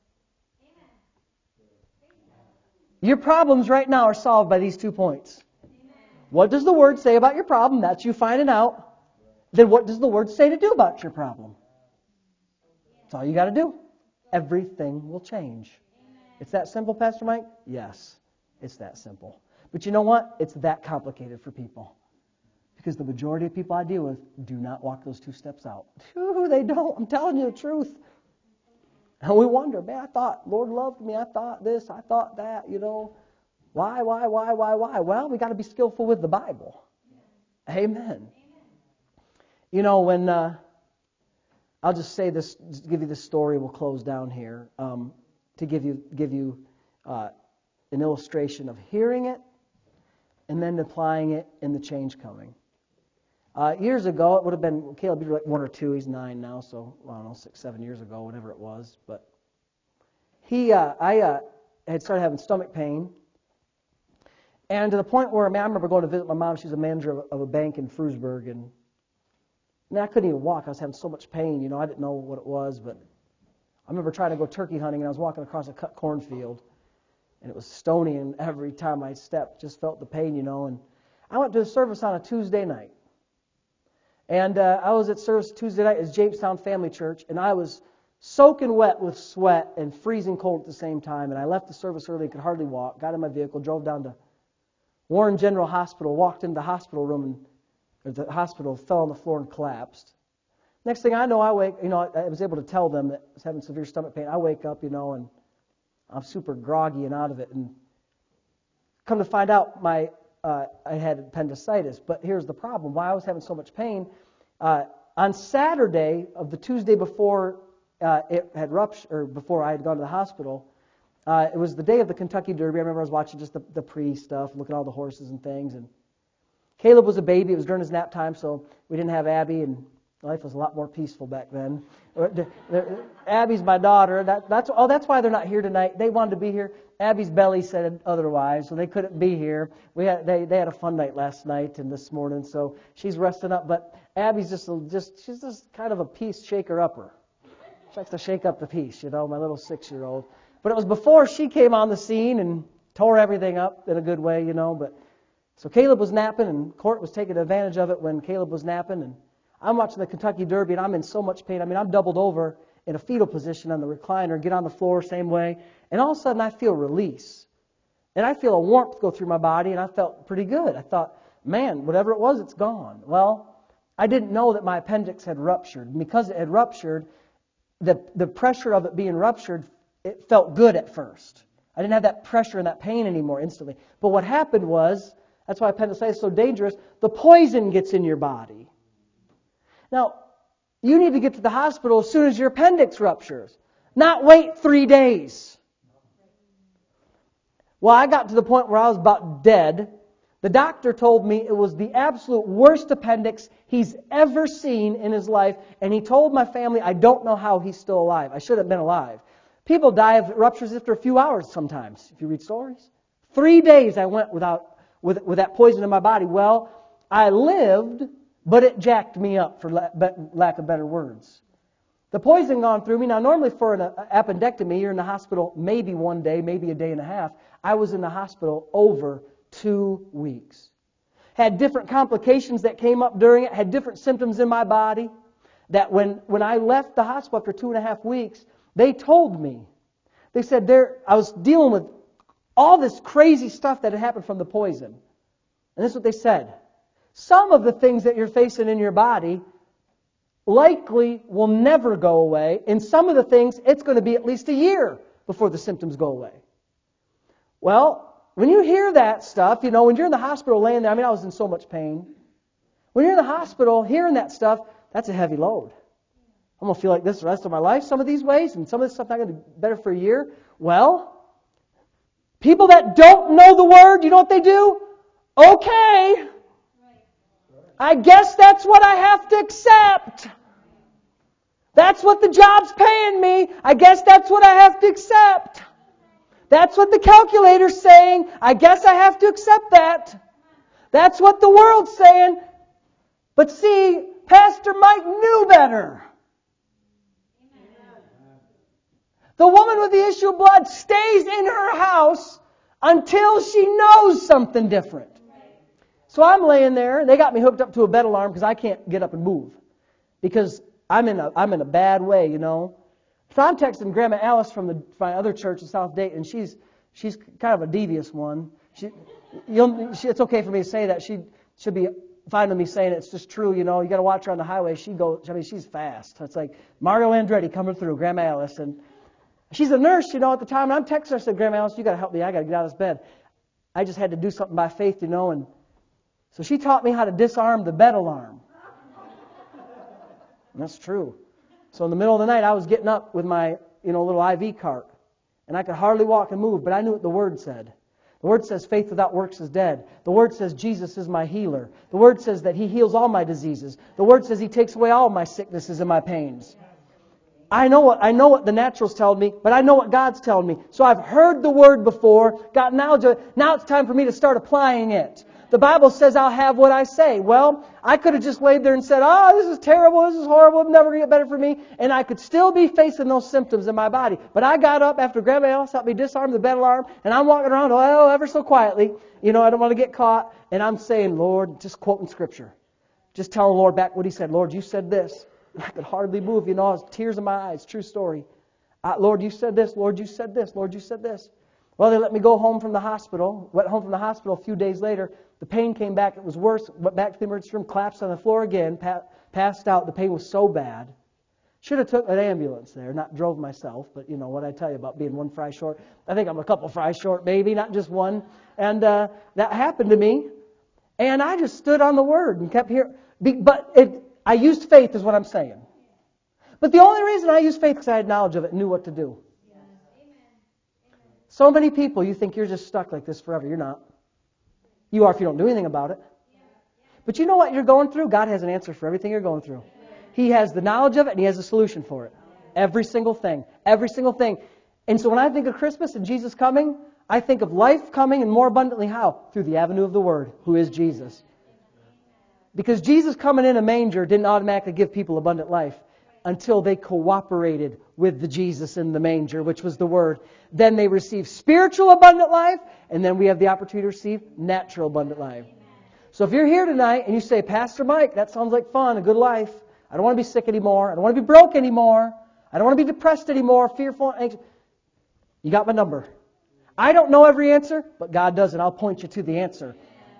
Your problems right now are solved by these two points. What does the Word say about your problem? That's you finding out. Then what does the Word say to do about your problem? That's all you got to do. Everything will change. It's that simple, Pastor Mike? Yes, it's that simple. But you know what? It's that complicated for people. Because the majority of people I deal with do not walk those two steps out. Ooh, they don't. I'm telling you the truth. And we wonder, man, I thought Lord loved me. I thought this. I thought that, you know. Why, why, why, why, why? Well, we got to be skillful with the Bible. Amen. You know, when, uh, I'll just say this, just give you this story, we'll close down here, um, to give you, give you uh, an illustration of hearing it and then applying it and the change coming. Uh, years ago, it would have been, Caleb, you're like one or two, he's nine now, so, I don't know, six, seven years ago, whatever it was, but he, uh, I uh, had started having stomach pain. And to the point where, I mean, I remember going to visit my mom. She was a manager of, of a bank in Frewsburg. And, and I couldn't even walk. I was having so much pain. You know, I didn't know what it was. But I remember trying to go turkey hunting, and I was walking across a cut cornfield. And it was stony, and every time I stepped, just felt the pain, you know. And I went to a service on a Tuesday night. And uh, I was at service Tuesday night at Jamestown Family Church. And I was soaking wet with sweat and freezing cold at the same time. And I left the service early, could hardly walk, got in my vehicle, drove down to Warren General Hospital, walked into the hospital room, and the hospital fell on the floor and collapsed. Next thing I know, I wake, you know, I was able to tell them that I was having severe stomach pain. I wake up, you know, and I'm super groggy and out of it. And come to find out, my uh, I had appendicitis. But here's the problem. Why I was having so much pain, uh, on Saturday of the Tuesday before uh, it had ruptured, or before I had gone to the hospital, Uh, it was the day of the Kentucky Derby. I remember I was watching just the, the pre-stuff, looking at all the horses and things. And Caleb was a baby. It was during his nap time, so we didn't have Abby, and life was a lot more peaceful back then. Abby's my daughter. That, that's oh, that's why they're not here tonight. They wanted to be here. Abby's belly said otherwise, so they couldn't be here. We had they they had a fun night last night and this morning, so she's resting up. But Abby's just just she's just kind of a peace shaker upper. She likes to shake up the peace, you know, my little six-year-old. But it was before she came on the scene and tore everything up in a good way, you know. But so Caleb was napping, and Court was taking advantage of it when Caleb was napping. And I'm watching the Kentucky Derby, and I'm in so much pain. I mean, I'm doubled over in a fetal position on the recliner, get on the floor same way. And all of a sudden, I feel release. And I feel a warmth go through my body, and I felt pretty good. I thought, man, whatever it was, it's gone. Well, I didn't know that my appendix had ruptured. And because it had ruptured, the, the pressure of it being ruptured, it felt good at first. I didn't have that pressure and that pain anymore instantly. But what happened was, that's why appendicitis is so dangerous, the poison gets in your body. Now, you need to get to the hospital as soon as your appendix ruptures. Not wait three days. Well, I got to the point where I was about dead. The doctor told me it was the absolute worst appendix he's ever seen in his life. And he told my family, I don't know how he's still alive. I should have been alive. People die of ruptures after a few hours sometimes, if you read stories. Three days I went without with, with that poison in my body. Well, I lived, but it jacked me up, for la- lack of better words. The poison gone through me. Now, normally for an appendectomy, you're in the hospital maybe one day, maybe a day and a half. I was in the hospital over two weeks. Had different complications that came up during it, had different symptoms in my body, that when, when I left the hospital after two and a half weeks, they told me, they said there I was dealing with all this crazy stuff that had happened from the poison. And this is what they said. Some of the things that you're facing in your body likely will never go away. And some of the things, it's going to be at least a year before the symptoms go away. Well, when you hear that stuff, you know, when you're in the hospital laying there, I mean, I was in so much pain. When you're in the hospital hearing that stuff, that's a heavy load. I'm going to feel like this the rest of my life, some of these ways, and some of this stuff not going to be better for a year. Well, people that don't know the Word, you know what they do? Okay. I guess that's what I have to accept. That's what the job's paying me. I guess that's what I have to accept. That's what the calculator's saying. I guess I have to accept that. That's what the world's saying. But see, Pastor Mike knew better. The woman with the issue of blood stays in her house until she knows something different. So I'm laying there, and they got me hooked up to a bed alarm because I can't get up and move. Because I'm in a I'm in a bad way, you know. So I'm texting Grandma Alice from the from my other church in South Dayton, and she's she's kind of a devious one. She, you'll, she, it's okay for me to say that. She should be fine with me saying it. It's just true, you know. You got to watch her on the highway. She goes. I mean, she's fast. It's like Mario Andretti coming through, Grandma Alice, and she's a nurse, you know. At the time, and I'm texting her. I said, Grandma Alice, you got to help me. I got to get out of this bed. I just had to do something by faith, you know, and so she taught me how to disarm the bed alarm. And that's true. So in the middle of the night, I was getting up with my, you know, little I V cart. And I could hardly walk and move, but I knew what the Word said. The Word says faith without works is dead. The Word says Jesus is my healer. The Word says that He heals all my diseases. The Word says He takes away all my sicknesses and my pains. I know what I know what the natural's telling me, but I know what God's telling me. So I've heard the Word before, got knowledge of it. Now it's time for me to start applying it. The Bible says I'll have what I say. Well, I could have just laid there and said, oh, this is terrible, this is horrible, it's never going to get better for me. And I could still be facing those symptoms in my body. But I got up after Grandma Alice helped me disarm the bed alarm, and I'm walking around, oh, ever so quietly. You know, I don't want to get caught. And I'm saying, Lord, just quoting Scripture. Just telling the Lord back what He said. Lord, you said this. And I could hardly move. You know, I was tears in my eyes. True story. Uh, Lord, you said this. Lord, you said this. Lord, you said this. Well, they let me go home from the hospital. Went home from the hospital a few days later. The pain came back. It was worse. Went back to the emergency room, collapsed on the floor again, pa- passed out. The pain was so bad. Should have took an ambulance there, not drove myself. But you know what I tell you about being one fry short. I think I'm a couple fries short, maybe, not just one. And uh, that happened to me. And I just stood on the Word and kept hearing. But it, I used faith is what I'm saying. But the only reason I used faith is because I had knowledge of it and knew what to do. So many people, you think you're just stuck like this forever. You're not. You are if you don't do anything about it. But you know what you're going through? God has an answer for everything you're going through. He has the knowledge of it and He has a solution for it. Every single thing. Every single thing. And so when I think of Christmas and Jesus coming, I think of life coming, and more abundantly how? Through the avenue of the Word, who is Jesus. Because Jesus coming in a manger didn't automatically give people abundant life until they cooperated with the Jesus in the manger, which was the Word. Then they receive spiritual abundant life, and then we have the opportunity to receive natural abundant life. So if you're here tonight and you say, Pastor Mike, that sounds like fun, a good life. I don't want to be sick anymore. I don't want to be broke anymore. I don't want to be depressed anymore, fearful, anxious. You got my number. I don't know every answer, but God does, and I'll point you to the answer.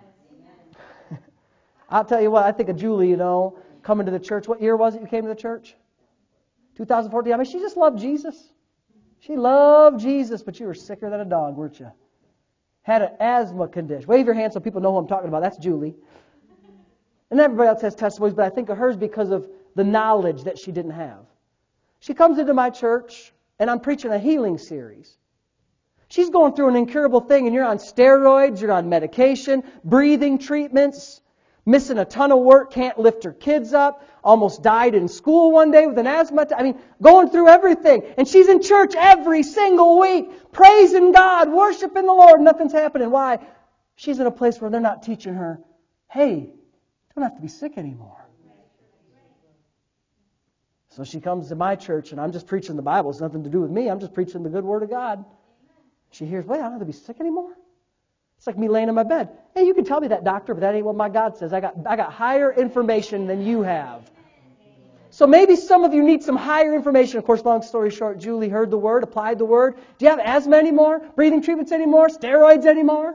I'll tell you what, I think of Julie, you know, coming to the church. What year was it you came to the church? two thousand fourteen. I mean, she just loved Jesus. She loved Jesus, but you were sicker than a dog, weren't you? Had an asthma condition. Wave your hand so people know who I'm talking about. That's Julie. And everybody else has testimonies, but I think of hers because of the knowledge that she didn't have. She comes into my church, and I'm preaching a healing series. She's going through an incurable thing, and you're on steroids, you're on medication, breathing treatments. missing a ton of work, can't lift her kids up, almost died in school one day with an asthma attack. I mean, going through everything. And she's in church every single week, praising God, worshiping the Lord. Nothing's happening. Why? She's in a place where they're not teaching her, hey, you don't have to be sick anymore. So she comes to my church, and I'm just preaching the Bible. It's nothing to do with me. I'm just preaching the good Word of God. She hears, wait, I don't have to be sick anymore? It's like me laying in my bed. Hey, you can tell me that, doctor, but that ain't what my God says. I got, I got higher information than you have. So maybe some of you need some higher information. Of course, long story short, Julie heard the Word, applied the Word. Do you have asthma anymore? Breathing treatments anymore? Steroids anymore?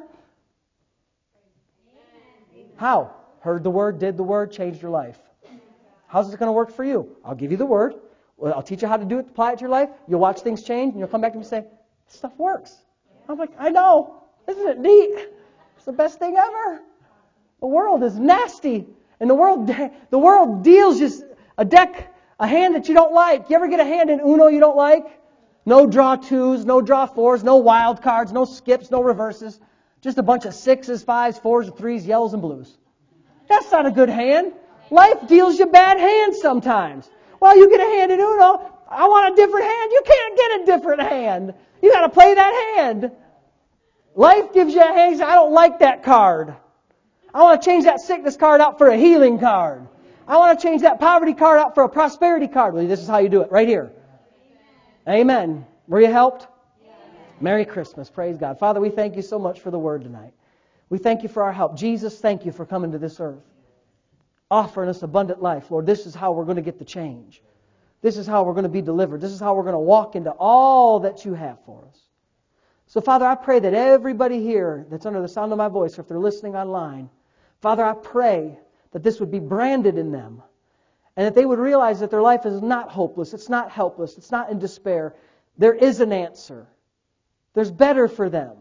How? Heard the Word, did the Word, changed your life. How's it going to work for you? I'll give you the Word. Well, I'll teach you how to do it, apply it to your life. You'll watch things change, and you'll come back to me and say, this stuff works. I'm like, I know. Isn't it neat? It's the best thing ever. The world is nasty. And the world the world deals just a deck, a hand that you don't like. You ever get a hand in Uno you don't like? No draw twos, no draw fours, no wild cards, no skips, no reverses. Just a bunch of sixes, fives, fours, threes, yellows, and blues. That's not a good hand. Life deals you bad hands sometimes. Well, you get a hand in Uno. I want a different hand. You can't get a different hand. You got to play that hand. Life gives you a hand. I don't like that card. I want to change that sickness card out for a healing card. I want to change that poverty card out for a prosperity card. Well, this is how you do it, right here. Amen. Amen. Were you helped? Yes. Merry Christmas. Praise God. Father, we thank you so much for the Word tonight. We thank you for our help. Jesus, thank you for coming to this earth, offering us abundant life. Lord, this is how we're going to get the change. This is how we're going to be delivered. This is how we're going to walk into all that you have for us. So, Father, I pray that everybody here that's under the sound of my voice, or if they're listening online, Father, I pray that this would be branded in them and that they would realize that their life is not hopeless, it's not helpless, it's not in despair. There is an answer. There's better for them.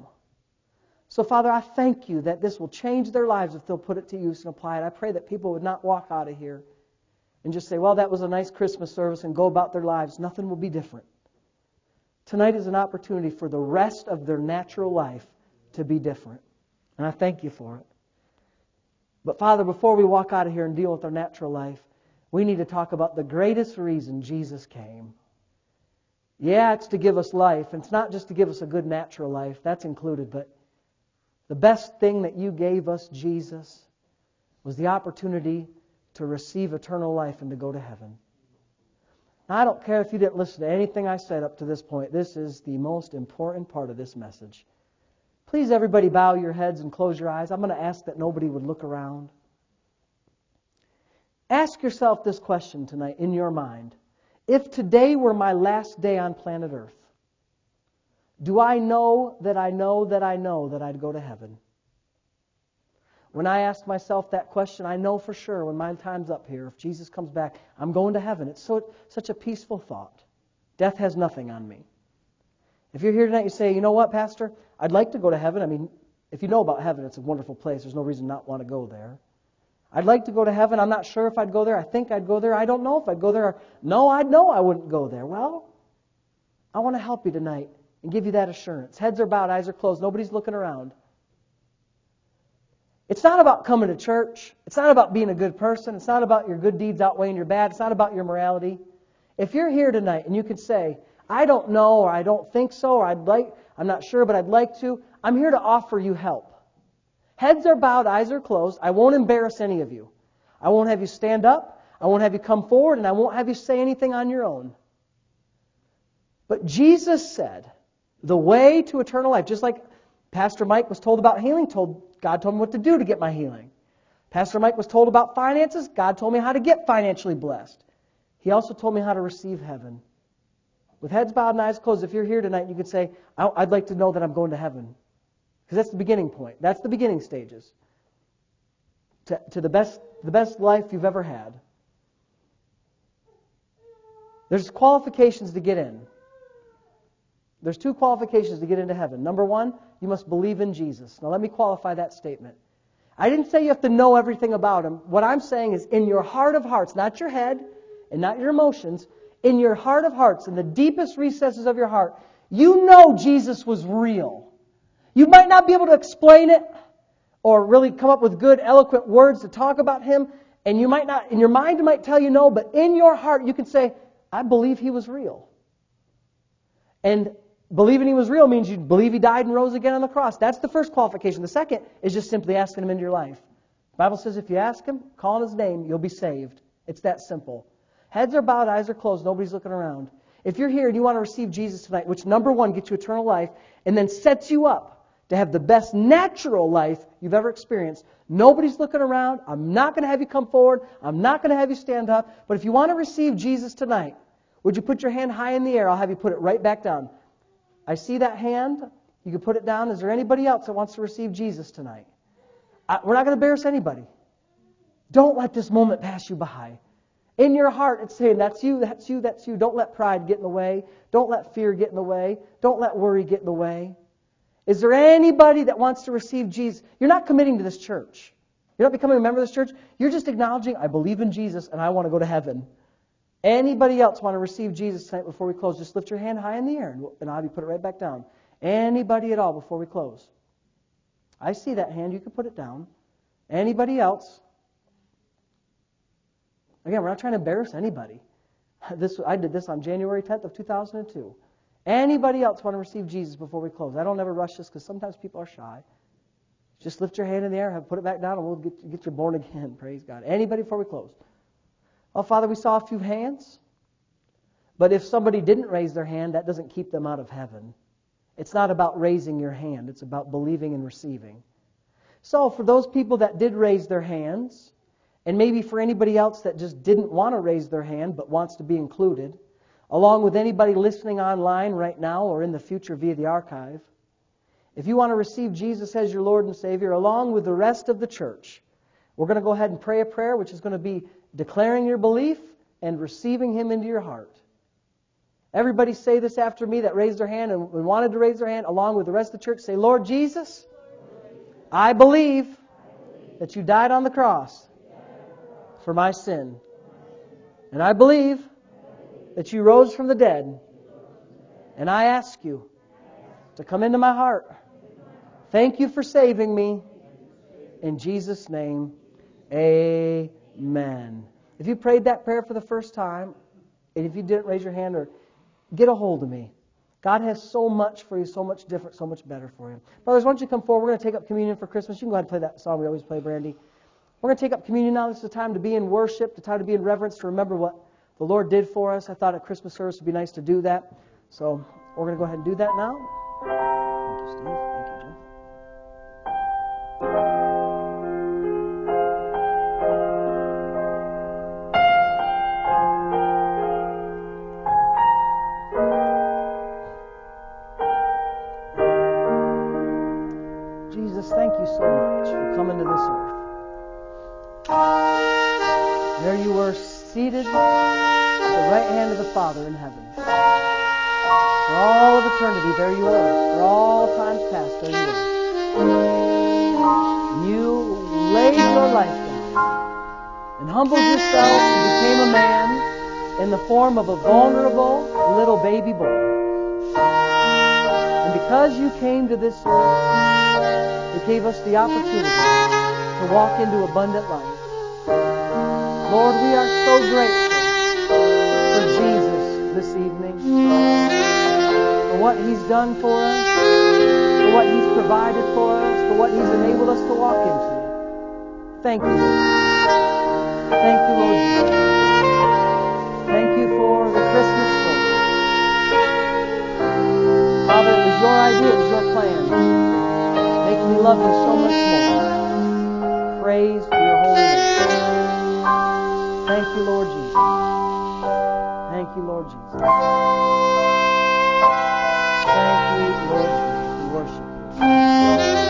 So, Father, I thank you that this will change their lives if they'll put it to use and apply it. I pray that people would not walk out of here and just say, well, that was a nice Christmas service, and go about their lives. Nothing will be different. Tonight is an opportunity for the rest of their natural life to be different. And I thank you for it. But Father, before we walk out of here and deal with our natural life, we need to talk about the greatest reason Jesus came. Yeah, it's to give us life. And it's not just to give us a good natural life. That's included. But the best thing that you gave us, Jesus, was the opportunity to receive eternal life and to go to heaven. I don't care if you didn't listen to anything I said up to this point. This is the most important part of this message. Please, everybody, bow your heads and close your eyes. I'm going to ask that nobody would look around. Ask yourself this question tonight in your mind. If today were my last day on planet Earth, do I know that I know that I know that I'd go to heaven? When I ask myself that question, I know for sure when my time's up here, if Jesus comes back, I'm going to heaven. It's so such a peaceful thought. Death has nothing on me. If you're here tonight, you say, you know what, Pastor? I'd like to go to heaven. I mean, if you know about heaven, it's a wonderful place. There's no reason not want to go there. I'd like to go to heaven. I'm not sure if I'd go there. I think I'd go there. I don't know if I'd go there. No, I'd know I wouldn't go there. Well, I want to help you tonight and give you that assurance. Heads are bowed, eyes are closed. Nobody's looking around. It's not about coming to church. It's not about being a good person. It's not about your good deeds outweighing your bad. It's not about your morality. If you're here tonight and you could say, I don't know, or I don't think so, or I'd like, I'm not sure, but I'd like to, I'm here to offer you help. Heads are bowed, eyes are closed. I won't embarrass any of you. I won't have you stand up. I won't have you come forward, and I won't have you say anything on your own. But Jesus said, the way to eternal life, just like Pastor Mike was told about healing, told God told him what to do to get my healing. Pastor Mike was told about finances. God told me how to get financially blessed. He also told me how to receive heaven. With heads bowed and eyes closed, if you're here tonight, you could say, I'd like to know that I'm going to heaven. Because that's the beginning point. That's the beginning stages. To, to the best, the best life you've ever had. There's qualifications to get in. There's two qualifications to get into heaven. Number one, you must believe in Jesus. Now let me qualify that statement. I didn't say you have to know everything about Him. What I'm saying is in your heart of hearts, not your head and not your emotions, in your heart of hearts, in the deepest recesses of your heart, you know Jesus was real. You might not be able to explain it, or really come up with good, eloquent words to talk about Him. And you might not, in your mind, might tell you no, but in your heart, you can say, I believe He was real. And believing He was real means you believe He died and rose again on the cross. That's the first qualification. The second is just simply asking Him into your life. The Bible says if you ask Him, call on His name, you'll be saved. It's that simple. Heads are bowed, eyes are closed, nobody's looking around. If you're here and you want to receive Jesus tonight, which number one gets you eternal life and then sets you up to have the best natural life you've ever experienced, nobody's looking around. I'm not going to have you come forward. I'm not going to have you stand up. But if you want to receive Jesus tonight, would you put your hand high in the air? I'll have you put it right back down. I see that hand. You can put it down. Is there anybody else that wants to receive Jesus tonight? I, we're not going to embarrass anybody. Don't let this moment pass you by. In your heart, it's saying, that's you, that's you, that's you. Don't let pride get in the way. Don't let fear get in the way. Don't let worry get in the way. Is there anybody that wants to receive Jesus? You're not committing to this church. You're not becoming a member of this church. You're just acknowledging, I believe in Jesus and I want to go to heaven. Anybody else want to receive Jesus tonight before we close? Just lift your hand high in the air and I'll have you put it right back down. Anybody at all before we close? I see that hand. You can put it down. Anybody else? Again, we're not trying to embarrass anybody. This I did this on January tenth of two thousand two. Anybody else want to receive Jesus before we close? I don't ever rush this because sometimes people are shy. Just lift your hand in the air, have put it back down, and we'll get, get you born again. Praise God. Anybody before we close? Oh, Father, we saw a few hands. But if somebody didn't raise their hand, that doesn't keep them out of heaven. It's not about raising your hand. It's about believing and receiving. So for those people that did raise their hands, and maybe for anybody else that just didn't want to raise their hand but wants to be included, along with anybody listening online right now or in the future via the archive, if you want to receive Jesus as your Lord and Savior, along with the rest of the church, we're going to go ahead and pray a prayer which is going to be declaring your belief and receiving Him into your heart. Everybody say this after me that raised their hand and wanted to raise their hand, along with the rest of the church. Say, Lord Jesus, I believe that you died on the cross for my sin. And I believe that you rose from the dead. And I ask you to come into my heart. Thank you for saving me. In Jesus' name, amen. If you prayed that prayer for the first time, and if you didn't raise your hand, or get a hold of me. God has so much for you, so much different, so much better for you. Brothers, why don't you come forward? We're going to take up communion for Christmas. You can go ahead and play that song we always play, Brandy. We're going to take up communion now. This is the time to be in worship, the time to be in reverence, to remember what the Lord did for us. I thought at Christmas service would be nice to do that. So we're going to go ahead and do that now. Thank you, Steve. Thank you, Jim. Jesus, thank you so much for coming to this earth. There you were, seated at the right hand of the Father in heaven. For all of eternity, there you were. For all times past, there you were. And you laid your life down and humbled yourself and became a man in the form of a vulnerable little baby boy. And because you came to this earth, it gave us the opportunity to walk into abundant life. Lord, we are so grateful for Jesus this evening, for what He's done for us, for what He's provided for us, for what He's enabled us to walk into. Thank you, Lord. Thank you, Lord Jesus. Thank you for the Christmas story. Father, it was your idea, it was your plan. Make me love you so much more. Praise to your holy name. Thank you, Lord Jesus. Thank you, Lord Jesus. Thank you, Lord Jesus. We worship you.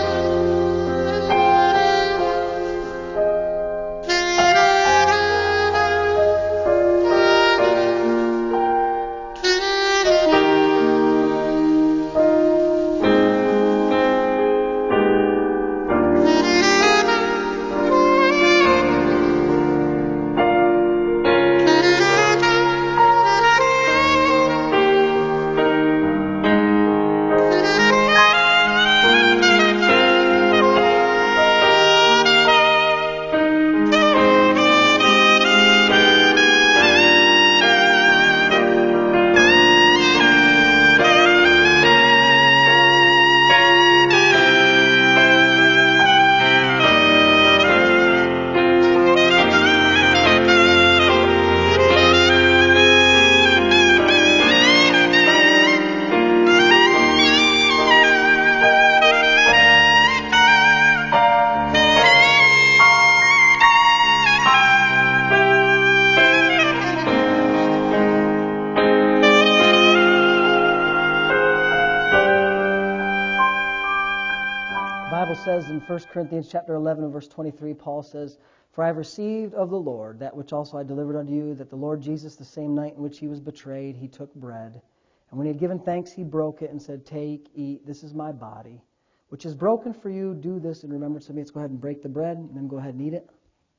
says in First Corinthians chapter eleven and verse twenty-three, Paul says, "For I have received of the Lord that which also I delivered unto you, that the Lord Jesus, the same night in which he was betrayed, he took bread. And when he had given thanks, he broke it and said, 'Take, eat, this is my body, which is broken for you. Do this in remembrance of me.'" Let's go ahead and break the bread and then go ahead and eat it.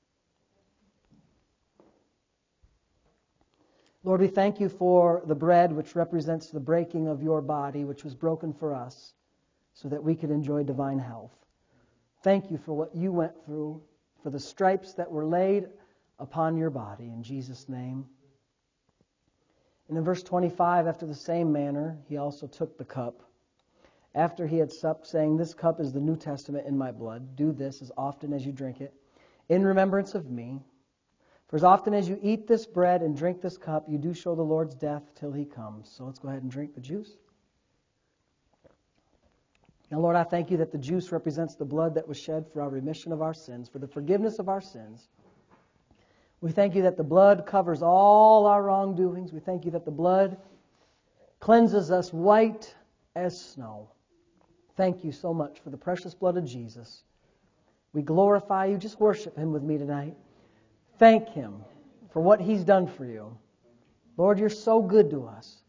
Lord, we thank you for the bread, which represents the breaking of your body, which was broken for us, so that we could enjoy divine health. Thank you for what you went through, for the stripes that were laid upon your body. In Jesus' name. And in verse twenty-five, after the same manner, he also took the cup, after he had supped, saying, "This cup is the New Testament in my blood. Do this as often as you drink it, in remembrance of me. For as often as you eat this bread and drink this cup, you do show the Lord's death till he comes." So let's go ahead and drink the juice. Now, Lord, I thank you that the juice represents the blood that was shed for our remission of our sins, for the forgiveness of our sins. We thank you that the blood covers all our wrongdoings. We thank you that the blood cleanses us white as snow. Thank you so much for the precious blood of Jesus. We glorify you. Just worship him with me tonight. Thank him for what he's done for you. Lord, you're so good to us.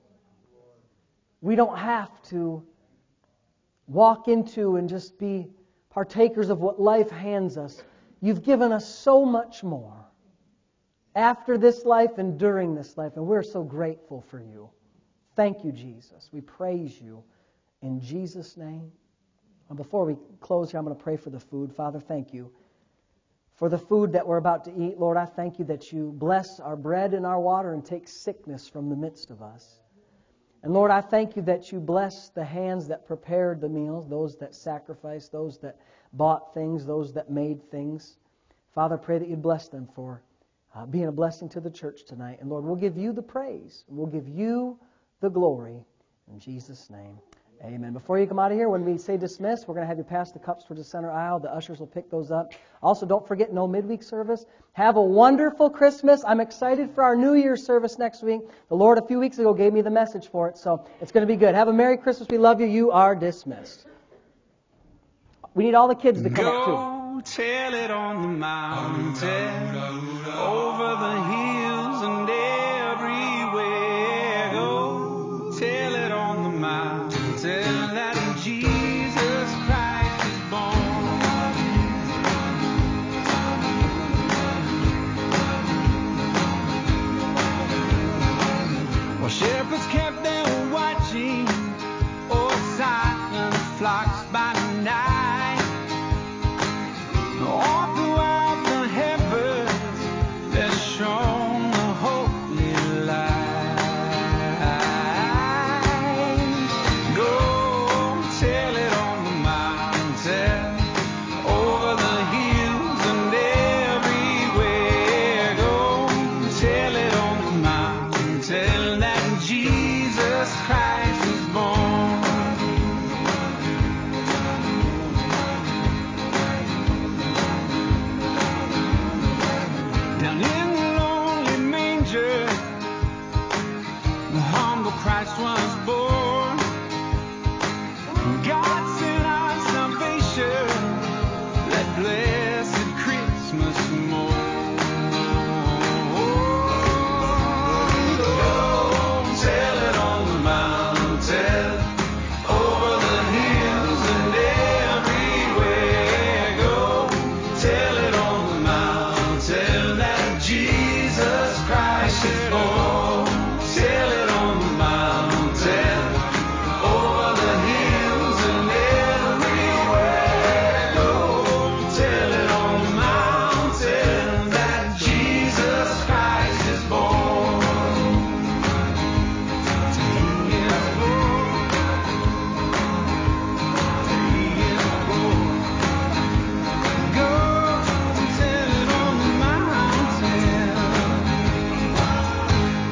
We don't have to walk into and just be partakers of what life hands us. You've given us so much more after this life and during this life, and we're so grateful for you. Thank you, Jesus. We praise you in Jesus' name. And before we close here, I'm going to pray for the food. Father, thank you for the food that we're about to eat. Lord, I thank you that you bless our bread and our water and take sickness from the midst of us. And Lord, I thank you that you bless the hands that prepared the meals, those that sacrificed, those that bought things, those that made things. Father, I pray that you'd bless them for uh, being a blessing to the church tonight. And Lord, we'll give you the praise. We'll give you the glory. In Jesus' name, amen. Before you come out of here, when we say dismiss, we're going to have you pass the cups towards the center aisle. The ushers will pick those up. Also, don't forget, no midweek service. Have a wonderful Christmas. I'm excited for our New Year's service next week. The Lord a few weeks ago gave me the message for it, so it's going to be good. Have a Merry Christmas. We love you. You are dismissed. We need all the kids to come up too. Go tell it on the mountain, over the hills and everywhere. Go tell it on the mountain, tell that Jesus Christ is born. While shepherds kept them watching, o'er silent flocks by night. All throughout the heavens there shone the holy light. Go tell it on the mountain, over the hills and everywhere. Go tell it on the mountain, tell that Jesus Christ is born. Down in the lonely manger, the humble Christ was born. God sent our salvation, that blessed Christmas morn. Go tell it on the mountain, over the hills and everywhere. Go tell it on the mountain that Jesus Christ is born. Tell it on the mountain, over the hills and everywhere. Go tell it on the mountain that Jesus Christ is born. He is born. He is born. Go tell it on the mountain.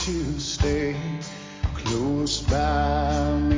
to stay close by me.